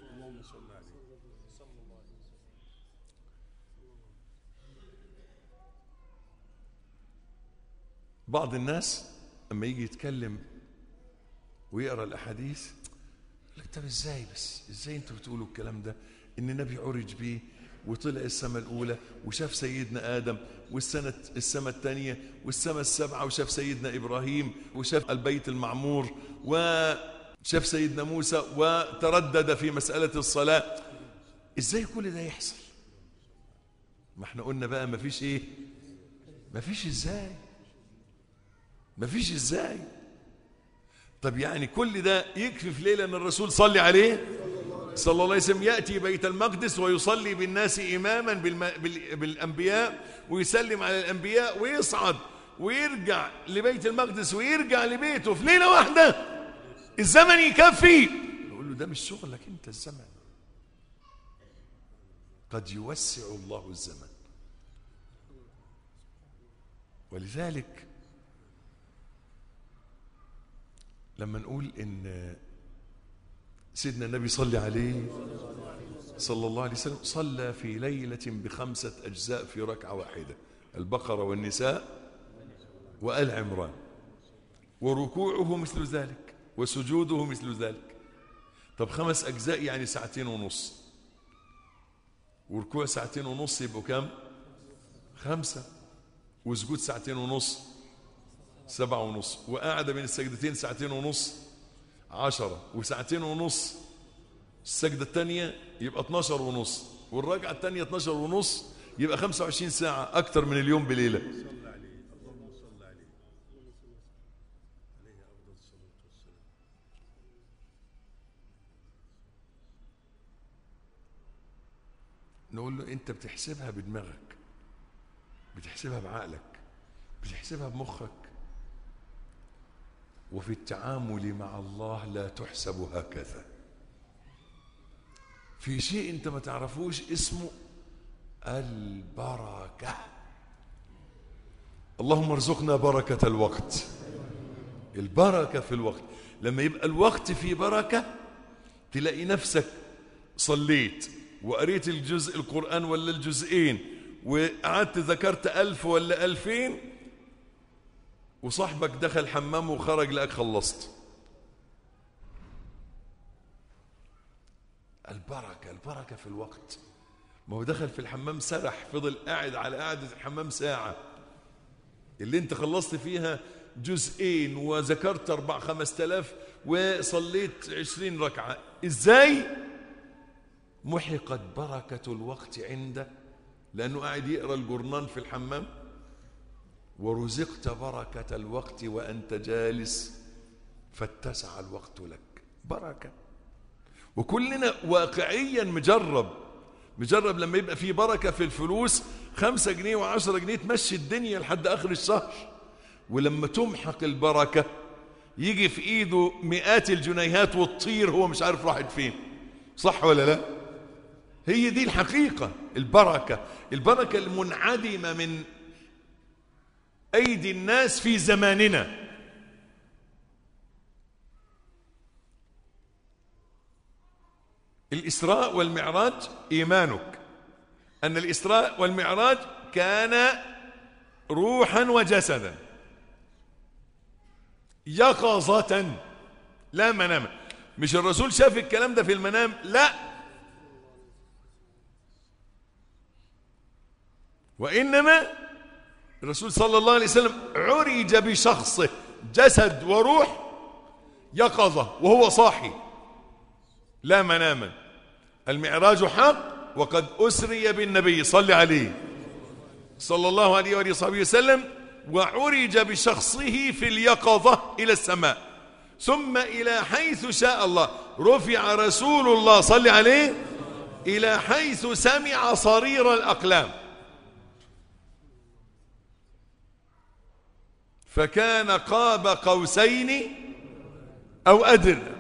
بعض الناس اما يجي يتكلم ويقرأ الأحاديث يقول لك طب ازاي انتوا بتقولوا الكلام ده، ان النبي عرج بيه وطلع السماء الأولى وشاف سيدنا آدم السماء الثانية والسماء السبعة وشاف سيدنا إبراهيم وشاف البيت المعمور وشاف سيدنا موسى وتردد في مسألة الصلاة. ازاي كل ده يحصل؟ ما احنا قلنا بقى مفيش ازاي. طب يعني كل ده يكفي في ليلة ان الرسول صلي عليه صلى الله عليه وسلم يأتي بيت المقدس ويصلي بالناس إماما بالأنبياء ويسلم على الأنبياء ويصعد ويرجع لبيت المقدس ويرجع لبيته في ليلة واحدة؟ الزمن يكفي؟ نقول له ده مش شغلك انت الزمن، قد يوسع الله الزمن. ولذلك لما نقول ان سيدنا النبي صلى عليه صلى الله عليه وسلم صلى في ليلة ب5 أجزاء في ركعة واحدة، البقرة والنساء وآل عمران، وركوعه مثل ذلك وسجوده مثل ذلك. طب 5 أجزاء يعني 2.5 ساعة، وركوع 2.5 ساعة يبقوا كام؟ 5، وسجود 2.5 ساعة 7.5، وقاعدة بين السجدتين 2.5 10، و2.5 السجدة الثانية يبقى 12.5، والركعة الثانية 12.5، يبقى 25 ساعة، أكتر من اليوم بليلة. نقول له أنت بتحسبها بدماغك، بتحسبها بعقلك، بتحسبها بمخك، وفي التعامل مع الله لا تحسب هكذا. في شيء انت ما تعرفوش اسمه البركة. اللهم ارزقنا بركة الوقت. البركة في الوقت، لما يبقى الوقت فيه بركة تلاقي نفسك صليت وقريت الجزء القرآن ولا الجزئين وقعدت ذكرت 1000 ولا 2000، وصاحبك دخل حمام وخرج لقاك خلصت. البركة في الوقت. ما هو دخل في الحمام سرح، فضل قاعد على قاعدة الحمام ساعة اللي انت خلصت فيها جزئين وذكرت 4-5000 وصليت 20 ركعة. ازاي؟ محقت بركة الوقت عنده لأنه قاعد يقرأ الجرنان في الحمام. ورزقت بركة الوقت وأنت جالس فاتسع الوقت لك. بركة. وكلنا واقعيا مجرب لما يبقى في بركة في الفلوس 5 جنيه و10 جنيه تمشي الدنيا لحد آخر الشهر، ولما تمحق البركة يجي في إيده مئات الجنيهات وتطير هو مش عارف راحت فين. صح ولا لا؟ هي دي الحقيقة. البركة المنعدمة من أيدي الناس في زماننا. الإسراء والمعراج إيمانك أن الإسراء والمعراج كان روحا وجسدا يقظة لا منام. مش الرسول شاف الكلام ده في المنام، لا، وإنما الرسول صلى الله عليه وسلم عرج بشخصه جسد وروح يقظة وهو صاحي لا مناما. المعراج حق، وقد أسري بالنبي صلى عليه صلى الله عليه وآله وصحبه وسلم، وعرج بشخصه في اليقظة إلى السماء، ثم إلى حيث شاء الله. رفع رسول الله صلى عليه إلى حيث سمع صرير الأقلام، فكان قاب قوسين أو أدنى.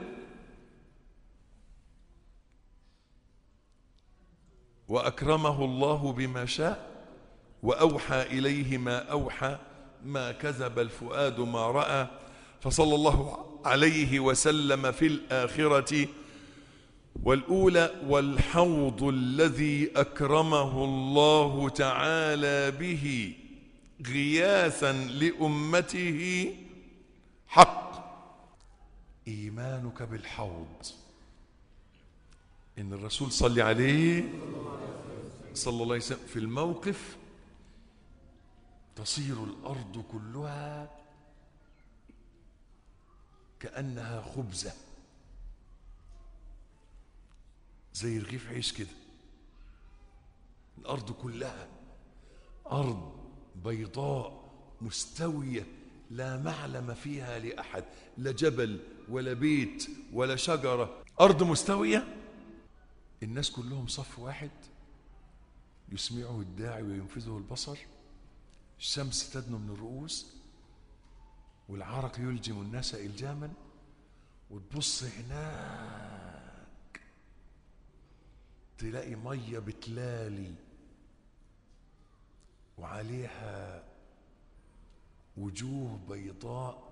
وأكرمه الله بما شاء وأوحى إليه ما أوحى ما كذب الفؤاد ما رأى. فصلى الله عليه وسلم في الآخرة والأولى والحوض الذي أكرمه الله تعالى به غياثا لأمته حق. إيمانك بالحوض، إن الرسول صلى عليه صلى الله عليه وسلم في الموقف تصير الأرض كلها كأنها خبزة، زي رغيف عيش كده. الأرض كلها أرض بيضاء مستوية لا معلم فيها لأحد، لا جبل ولا بيت ولا شجرة، أرض مستوية. الناس كلهم صف واحد، يسمعه الداعي وينفذه البصر، الشمس تدنو من الرؤوس والعرق يلجم الناس إلجاما، وتبص هناك تلاقي مية بتلالي وعليها وجوه بيضاء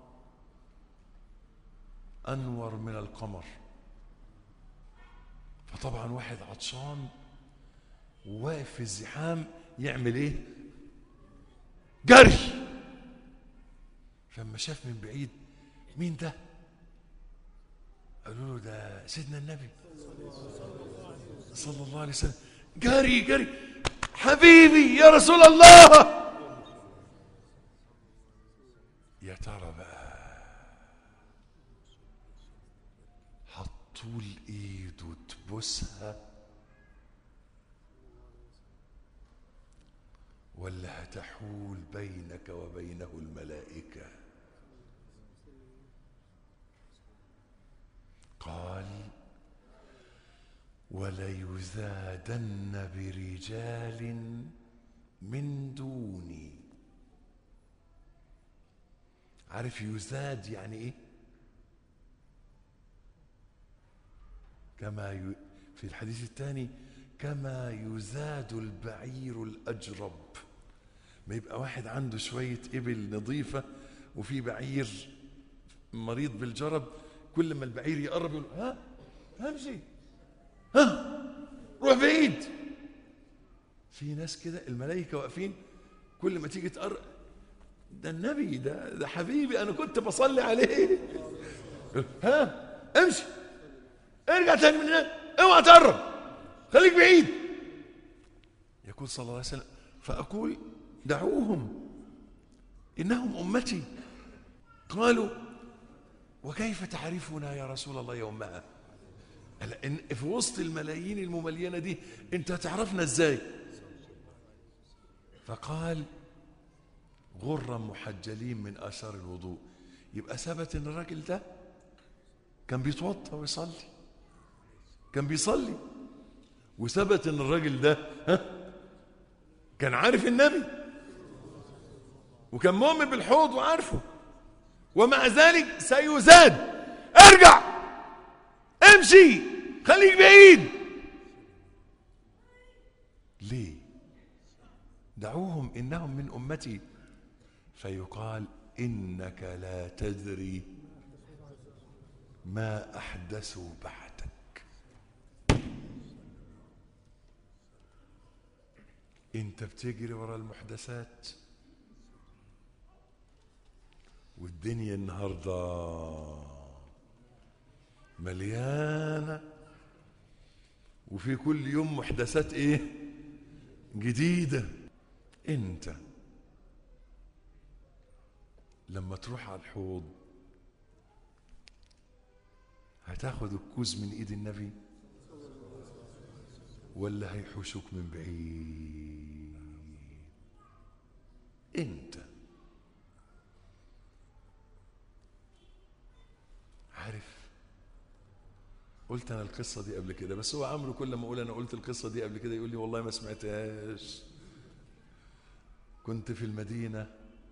أنور من القمر. فطبعا واحد عطشان وواقف في الزحام يعمل ايه؟ جري. فلما شاف من بعيد مين ده؟ قالوا له ده سيدنا النبي صلى الله عليه وسلم. جري جري، حبيبي يا رسول الله. يا ترى بقى هتطول ايده تبوسها ولا هتحول بينك وبينه الملائكة؟ قال وليزادن برجال من دوني. عارف يزاد يعني ايه؟ كما في الحديث الثاني كما يزاد البعير الأجرب. ما يبقى واحد عنده شوية إبل نظيفة وفي بعير مريض بالجرب، كل ما البعير يقرب يقول ها همشي، ها روح بعيد. في ناس كده الملائكة واقفين كل ما تيجي تقرب، ده النبي ده حبيبي أنا كنت بصلي عليه، ها امشي ارجع تاني من هناك، اوعى تقرب، خليك بعيد. يقول صلى الله عليه وسلم فأقول دعوهم إنهم أمتي. قالوا وكيف تعرفنا يا رسول الله يومها؟ في وسط الملايين المملينة دي انت تعرفنا ازاي؟ فقال غرا محجلين من آثار الوضوء. يبقى ثبت ان الراجل ده كان بيتوضا ويصلي، كان بيصلي، وثبت ان الراجل ده كان عارف النبي وكان مؤمن بالحوض وعارفه، ومع ذلك سيزاد. ارجع امشي خليك بعيد. ليه؟ دعوهم إنهم من أمتي. فيقال إنك لا تدري ما أحدثوا بعدك. انت بتجري ورا المحدثات، والدنيا النهارده مليانه، وفي كل يوم محدثات ايه جديده. انت لما تروح على الحوض هتاخد الكوز من ايد النبي ولا هيحوشوك من بعيد؟ انت عارف. قلت انا القصه دي قبل كده، بس هو عمرو كل ما اقول انا قلت القصه دي قبل كده يقول لي والله ما سمعتهاش. كنت في المدينه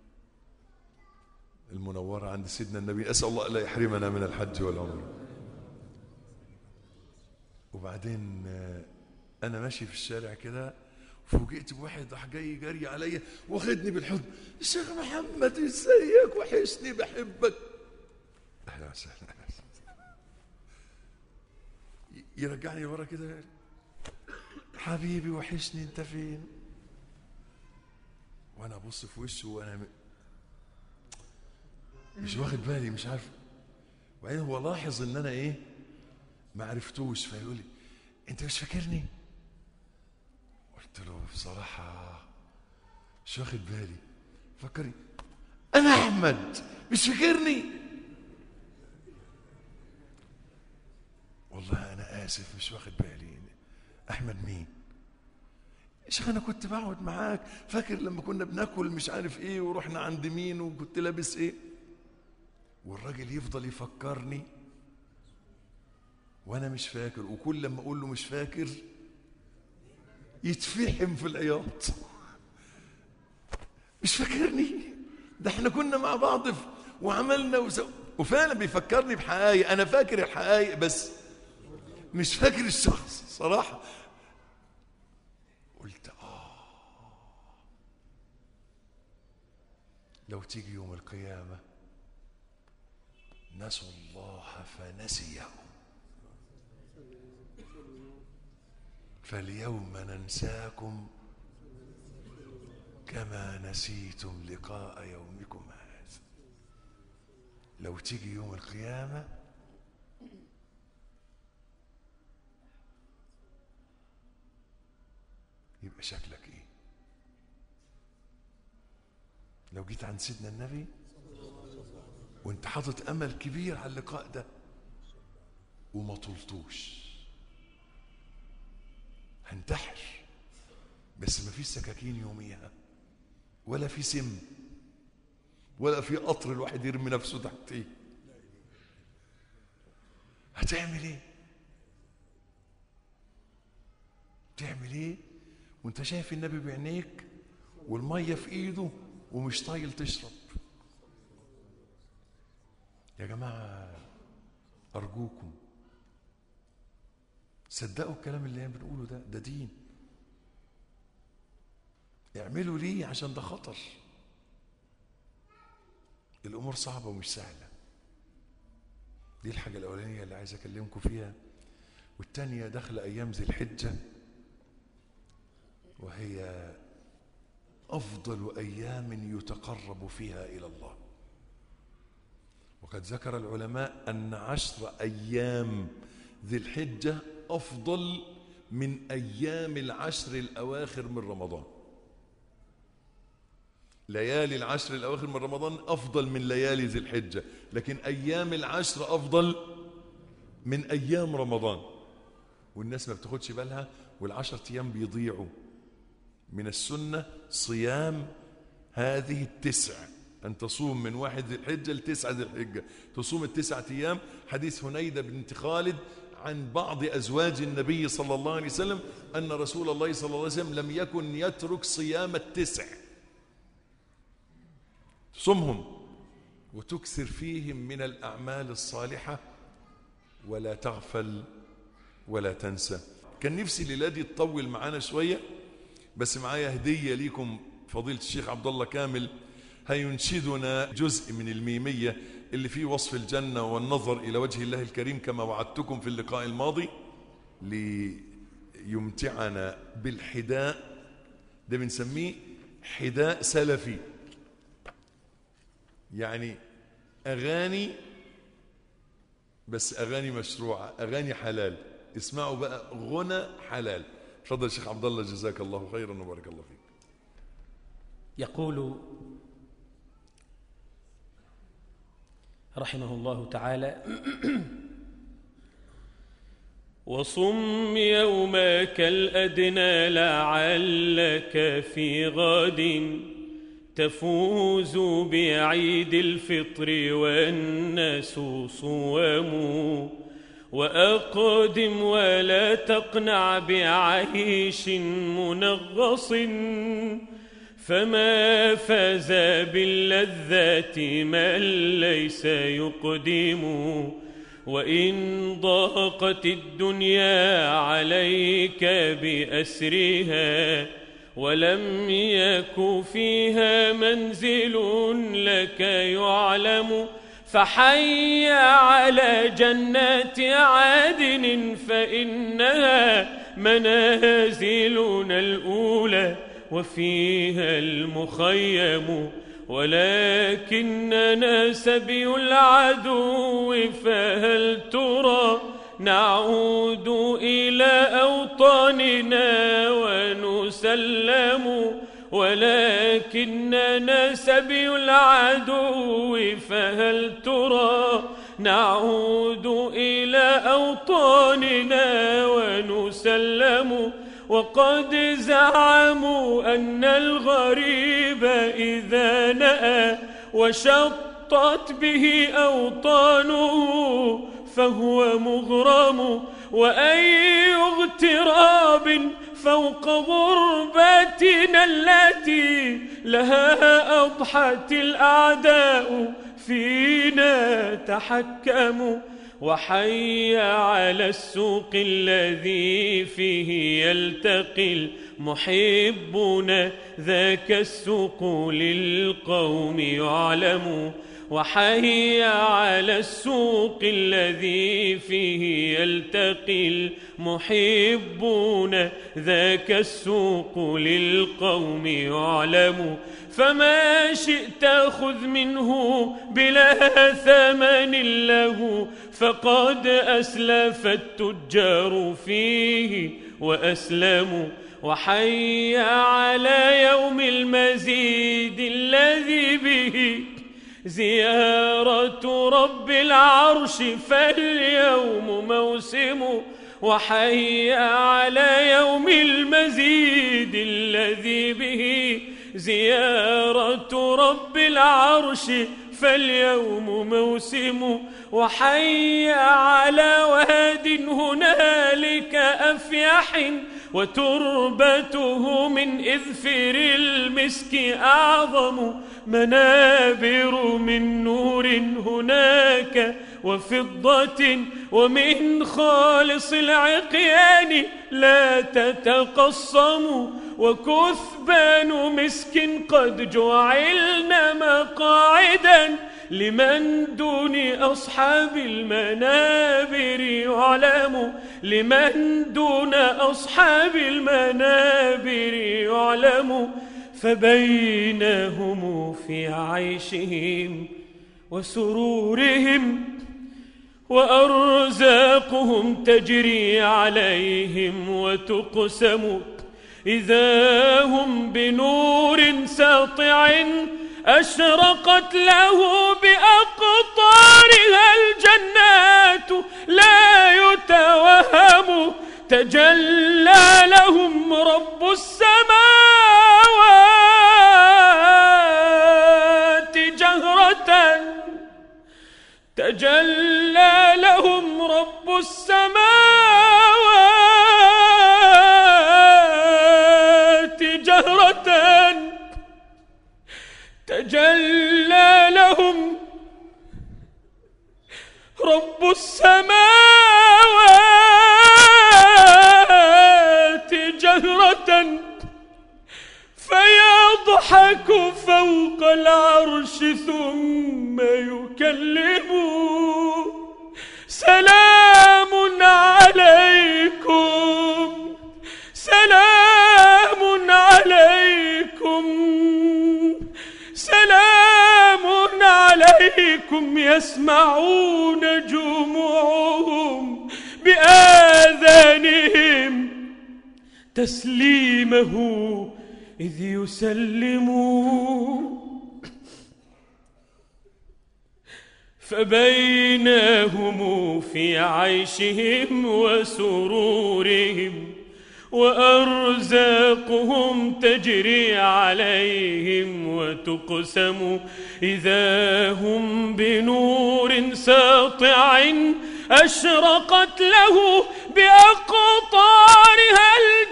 المنوره عند سيدنا النبي، اسال الله لا يحرمنا من الحج والعمره. وبعدين انا ماشي في الشارع كده فوجئت بواحد راح جاي جري عليا واخدني بالحضن، الشيخ محمد ازيك، وحشني، بحبك. اهلا وسهلا. يرجعني لورا كده، حبيبي وحشني، انت فين؟ وانا ابص في وشه وانا مش واخد بالي، مش عارف. وبعدين هو لاحظ ان انا ما عرفتوش، فيقول لي انت مش فاكرني؟ قلت له بصراحه مش واخد بالي. فكرني، انا احمد، مش فاكرني؟ والله انا اسف، مش واخد بالي. احمد مين؟ يا شيخ انا كنت بقعد معاك، فاكر لما كنا بناكل مش عارف ايه ورحنا عند مين وكنت لابس ايه؟ والراجل يفضل يفكرني وانا مش فاكر، وكل لما اقول له مش فاكر يتفحم في العياط. مش فاكرني؟ ده احنا كنا مع بعض وعملنا وفعلا بيفكرني بحقائق، انا فاكر الحقائق بس مش فاكر الشخص صراحة. قلت لو تيجي يوم القيامة نسوا الله فنسيهم، فاليوم ننساكم كما نسيتم لقاء يومكم هذا. لو تيجي يوم القيامة يبقى شكلك ايه؟ لو جيت عند سيدنا النبي وانت حاطط امل كبير على اللقاء ده وما طلتوش، هنتحر، بس ما فيش سكاكين يوميها، ولا في سم، ولا في قطر الواحد يرمي نفسه تحتيه. هتعمل ايه؟ تعمل ايه وانت شايف النبي بعينيك والميه في ايده ومش طايل تشرب؟ يا جماعه ارجوكم صدقوا الكلام اللي بنقوله ده دين. اعملوا ليه؟ عشان ده خطر. الامور صعبه ومش سهله. دي الحاجه الاولانيه اللي عايز اكلمكم فيها. والتانيه داخله ايام ذي الحجه، وهي افضل ايام يتقرب فيها الى الله. وقد ذكر العلماء ان 10 ايام ذي الحجه افضل من ايام العشر الاواخر من رمضان. ليالي العشر الاواخر من رمضان افضل من ليالي ذي الحجه، لكن ايام العشر افضل من ايام رمضان. والناس ما بتاخدش بالها، والعشر ايام بيضيعوا. من السنه صيام هذه التسع، أن تصوم من 1 ذي الحجة ل9 ذي الحجة، تصوم ال9 أيام. حديث هنيدة بنت خالد عن بعض أزواج النبي صلى الله عليه وسلم أن رسول الله صلى الله عليه وسلم لم يكن يترك صيام ال9، صمهم وتكثر فيهم من الأعمال الصالحة ولا تغفل ولا تنسى. كان نفسي الليلة دي تطول معانا شوية، بس معايا هدية ليكم. فضيلة الشيخ عبد الله كامل هينشدنا جزء من الميمية اللي فيه وصف الجنة والنظر إلى وجه الله الكريم كما وعدتكم في اللقاء الماضي، ليمتعنا بالحداء. ده بنسميه حداء سلفي، يعني أغاني، بس أغاني مشروعة، أغاني حلال. اسمعوا بقى غنى حلال. تفضل الشيخ عبد الله، جزاك الله خيرا وبارك الله فيك. يقول رحمه الله تعالى: وصم يومك الأدنى لعلك في غد تفوز بعيد الفطر والناس صوم، وأقدم ولا تقنع بعيش منغص، فما فاز باللذات من ليس يقدم. وإن ضاقت الدنيا عليك بأسرها ولم يك فيها منزل لك يعلم. فحي على جنات عدن فإنها منازلنا الأولى وفيها المخيم. ولكننا سبي العدو فهل ترى نعود إلى أوطاننا ونسلم. ولكننا سبي العدو فهل ترى نعود إلى أوطاننا ونسلم. وقد زعموا أن الغريب إذا نأى وشطت به أوطانه فهو مغرم. وأي اغتراب فوق غربتنا التي لها أضحت الأعداء فينا تحكموا. وحي على السوق الذي فيه يلتقي المحبون ذاك السوق للقوم يعلم. وحي على السوق الذي فيه يلتقي المحبون ذاك السوق للقوم يعلم. فما شئت خذ منه بلا ثمن له فقد أسلف التجار فيه وأسلموا. وحي على يوم المزيد الذي به زيارة رب العرش فاليوم موسم. وحي على يوم المزيد الذي به زيارة رب العرش فاليوم موسم. وحي على واد هنالك أفيح وتربته من إذفر المسك أعظم. منابر من نور هناك وفضة ومن خالص العقيان لا تتقصم. وكثبان مسك قد جعلنا مقاعدا لمن دون أصحاب المنابر يعلم. لمن دون أصحاب المنابر يعلم. فبينهم في عيشهم وسرورهم وأرزاقهم تجري عليهم وتقسم. إذا هم بنور ساطع أشرقت له بأقطارها الجنات لا يتوهم. تجلى لهم رب السماوات جهرة. تجلى لهم رب السماوات جهرة. تجلى لهم رب السماوات جهرة فيضحك فوق العرش ثم يكلم. سلام عليكم سلام عليكم سلام عليكم. يسمعون جموعهم بآذانهم تسليمه إذ يسلموا. فبينهم في عيشهم وسرورهم وأرزاقهم تجري عليهم وتقسم. إذا هم بنور ساطع أشرقت له بأقطارها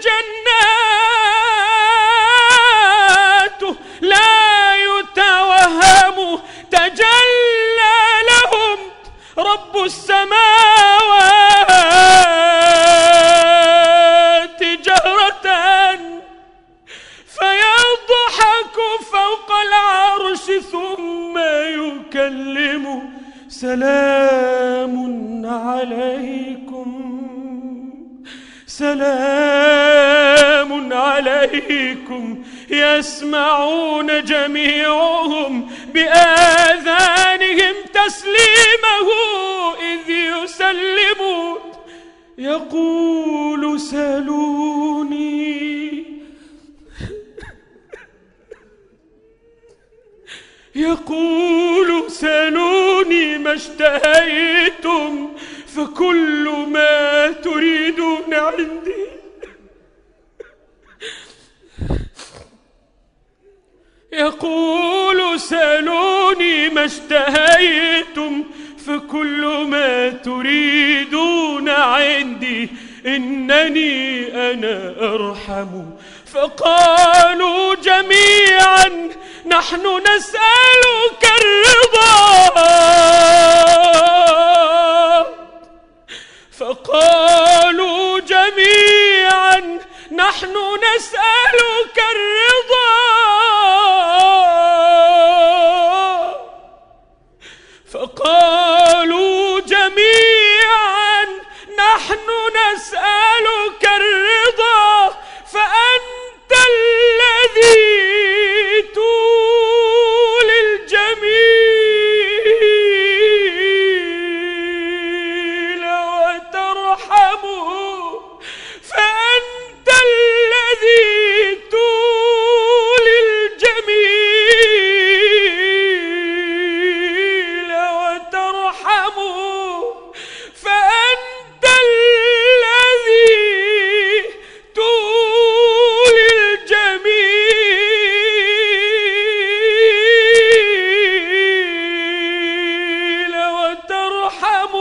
الجنات لا يتوهم. تجلى لهم رب السماوات جهرة سلام عليكم سلام عليكم. يسمعون جميعهم بآذانهم تسليمه إذ يسلمون. يقول سلوني يقول سلوني ما اشتهيتم فكل ما تريدون عندي. يقول سلوني ما اشتهيتم فكل ما تريدون عندي إنني أنا أرحم. فقالوا جميعا نحن نسألك الرضا. فقالوا جميعا نحن نسألك الرضا. فقالوا جميعا نحن نسألك الرضا فأنت الذي تولي الجميل وترحم. فأنت الذي تولي الجميل وترحم. فأنت الذي تولي الجميل وترحم.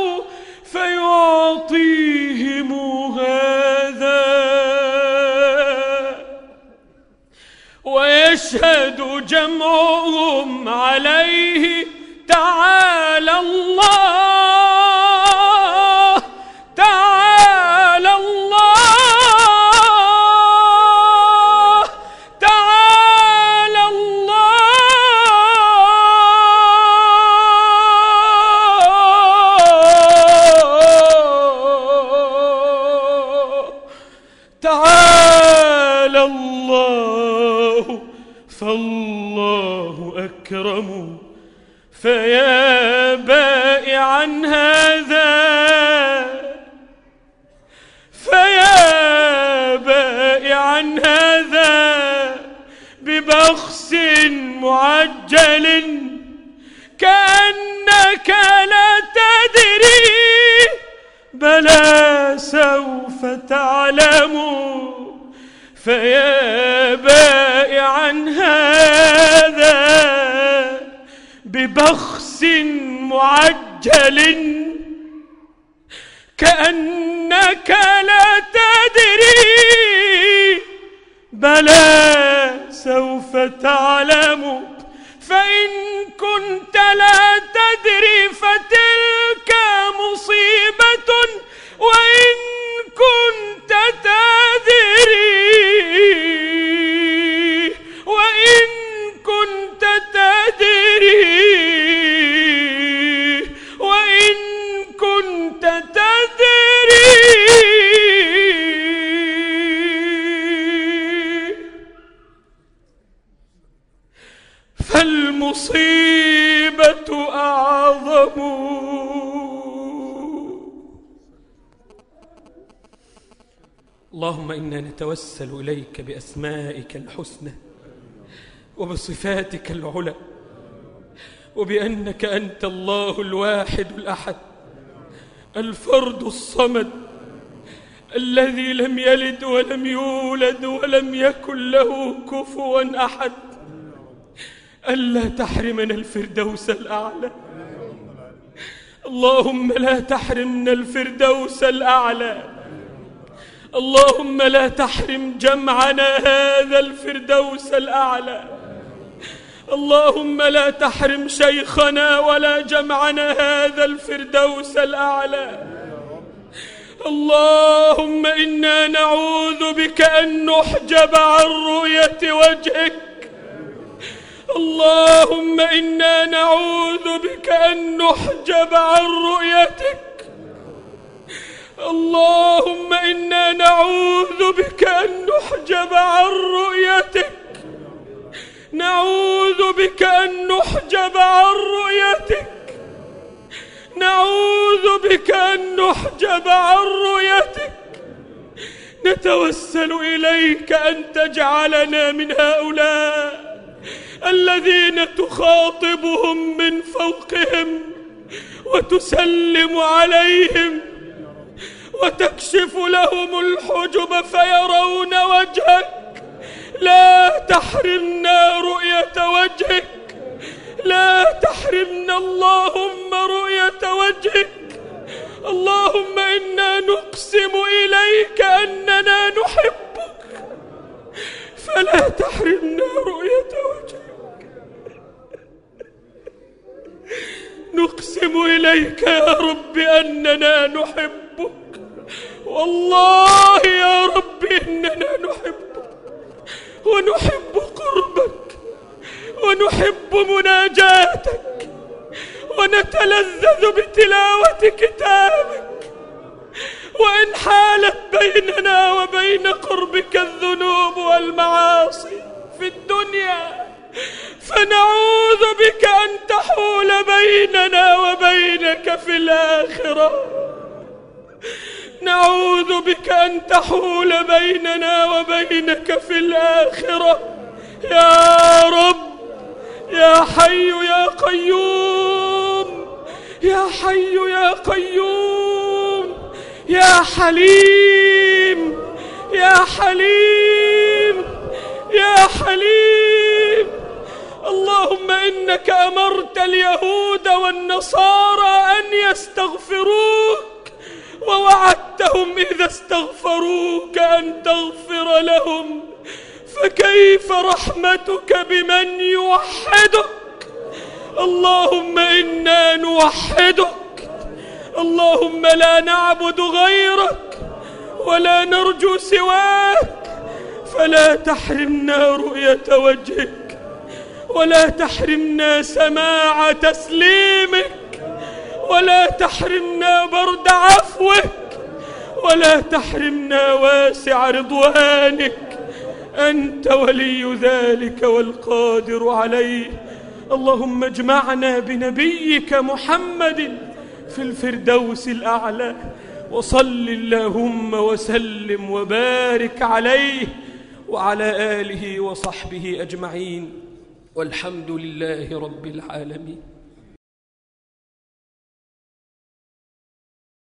فيعطيهم هذا ويشهد جمعهم عليه. تعالى الله تعالى الله تعالى الله تعالى الله فالله أكرم. فيا بائعا هذا فيا بائعا هذا ببخس معجل كأنك لا تدري بلى سوف تعلم. فيا بائعا هذا ببخس معجل كأنك لا تدري بلى سوف تعلم. فإن كنت لا تدري فتلك مصيبة وإن كنت تدري وإن كنت تدري وإن كنت تدري فالمصيبة أعظم. اللهم إنا نتوسل إليك بأسمائك الحسنى وبصفاتك العلى وبأنك أنت الله الواحد الأحد الفرد الصمد الذي لم يلد ولم يولد ولم يكن له كفوا أحد ألا تحرمنا الفردوس الأعلى. اللهم لا تحرمنا الفردوس الأعلى. اللهم لا تحرم جمعنا هذا الفردوس الأعلى. اللهم لا تحرم شيخنا ولا جمعنا هذا الفردوس الأعلى. اللهم إنا نعوذ بك أن نحجب عن رؤية وجهك. اللهم إنا نعوذ بك أن نحجب عن رؤيتك. اللهم إنا نعوذ بك أن نحجب عن رؤيتك. نعوذ بك أن نحجب عن رؤيتك. نعوذ بك أن نحجب عن رؤيتك. نتوسل إليك أن تجعلنا من هؤلاء الذين تخاطبهم من فوقهم وتسلم عليهم وتكشف لهم الحجب فيرون وجهك. لا تحرمنا رؤية وجهك. لا تحرمنا اللهم رؤية وجهك. اللهم إنا نقسم إليك أننا نحبك فلا تحرمنا رؤية وجهك. نقسم إليك يا رب أننا نحبك. والله يا رب إننا نحبك ونحب قربك ونحب مناجاتك ونتلذذ بتلاوة كتابك. وإن حالت بيننا وبين قربك الذنوب والمعاصي في الدنيا فنعوذ بك أن تحول بيننا وبينك في الآخرة. نعوذ بك أن تحول بيننا وبينك في الآخرة يا رب. يا حي يا قيوم. يا حي يا قيوم. يا حليم يا حليم يا حليم. اللهم إنك أمرت اليهود والنصارى أن يستغفروك ووعدتهم إذا استغفروك أن تغفر لهم. فكيف رحمتك بمن يوحدك؟ اللهم إنا نوحدك. اللهم لا نعبد غيرك ولا نرجو سواك. فلا تحرمنا رؤية وجهك ولا تحرمنا سماع تسليمك ولا تحرمنا برد عفوك ولا تحرمنا واسع رضوانك. أنت ولي ذلك والقادر عليه. اللهم اجمعنا بنبيك محمد في الفردوس الأعلى. وصل اللهم وسلم وبارك عليه وعلى آله وصحبه أجمعين والحمد لله رب العالمين.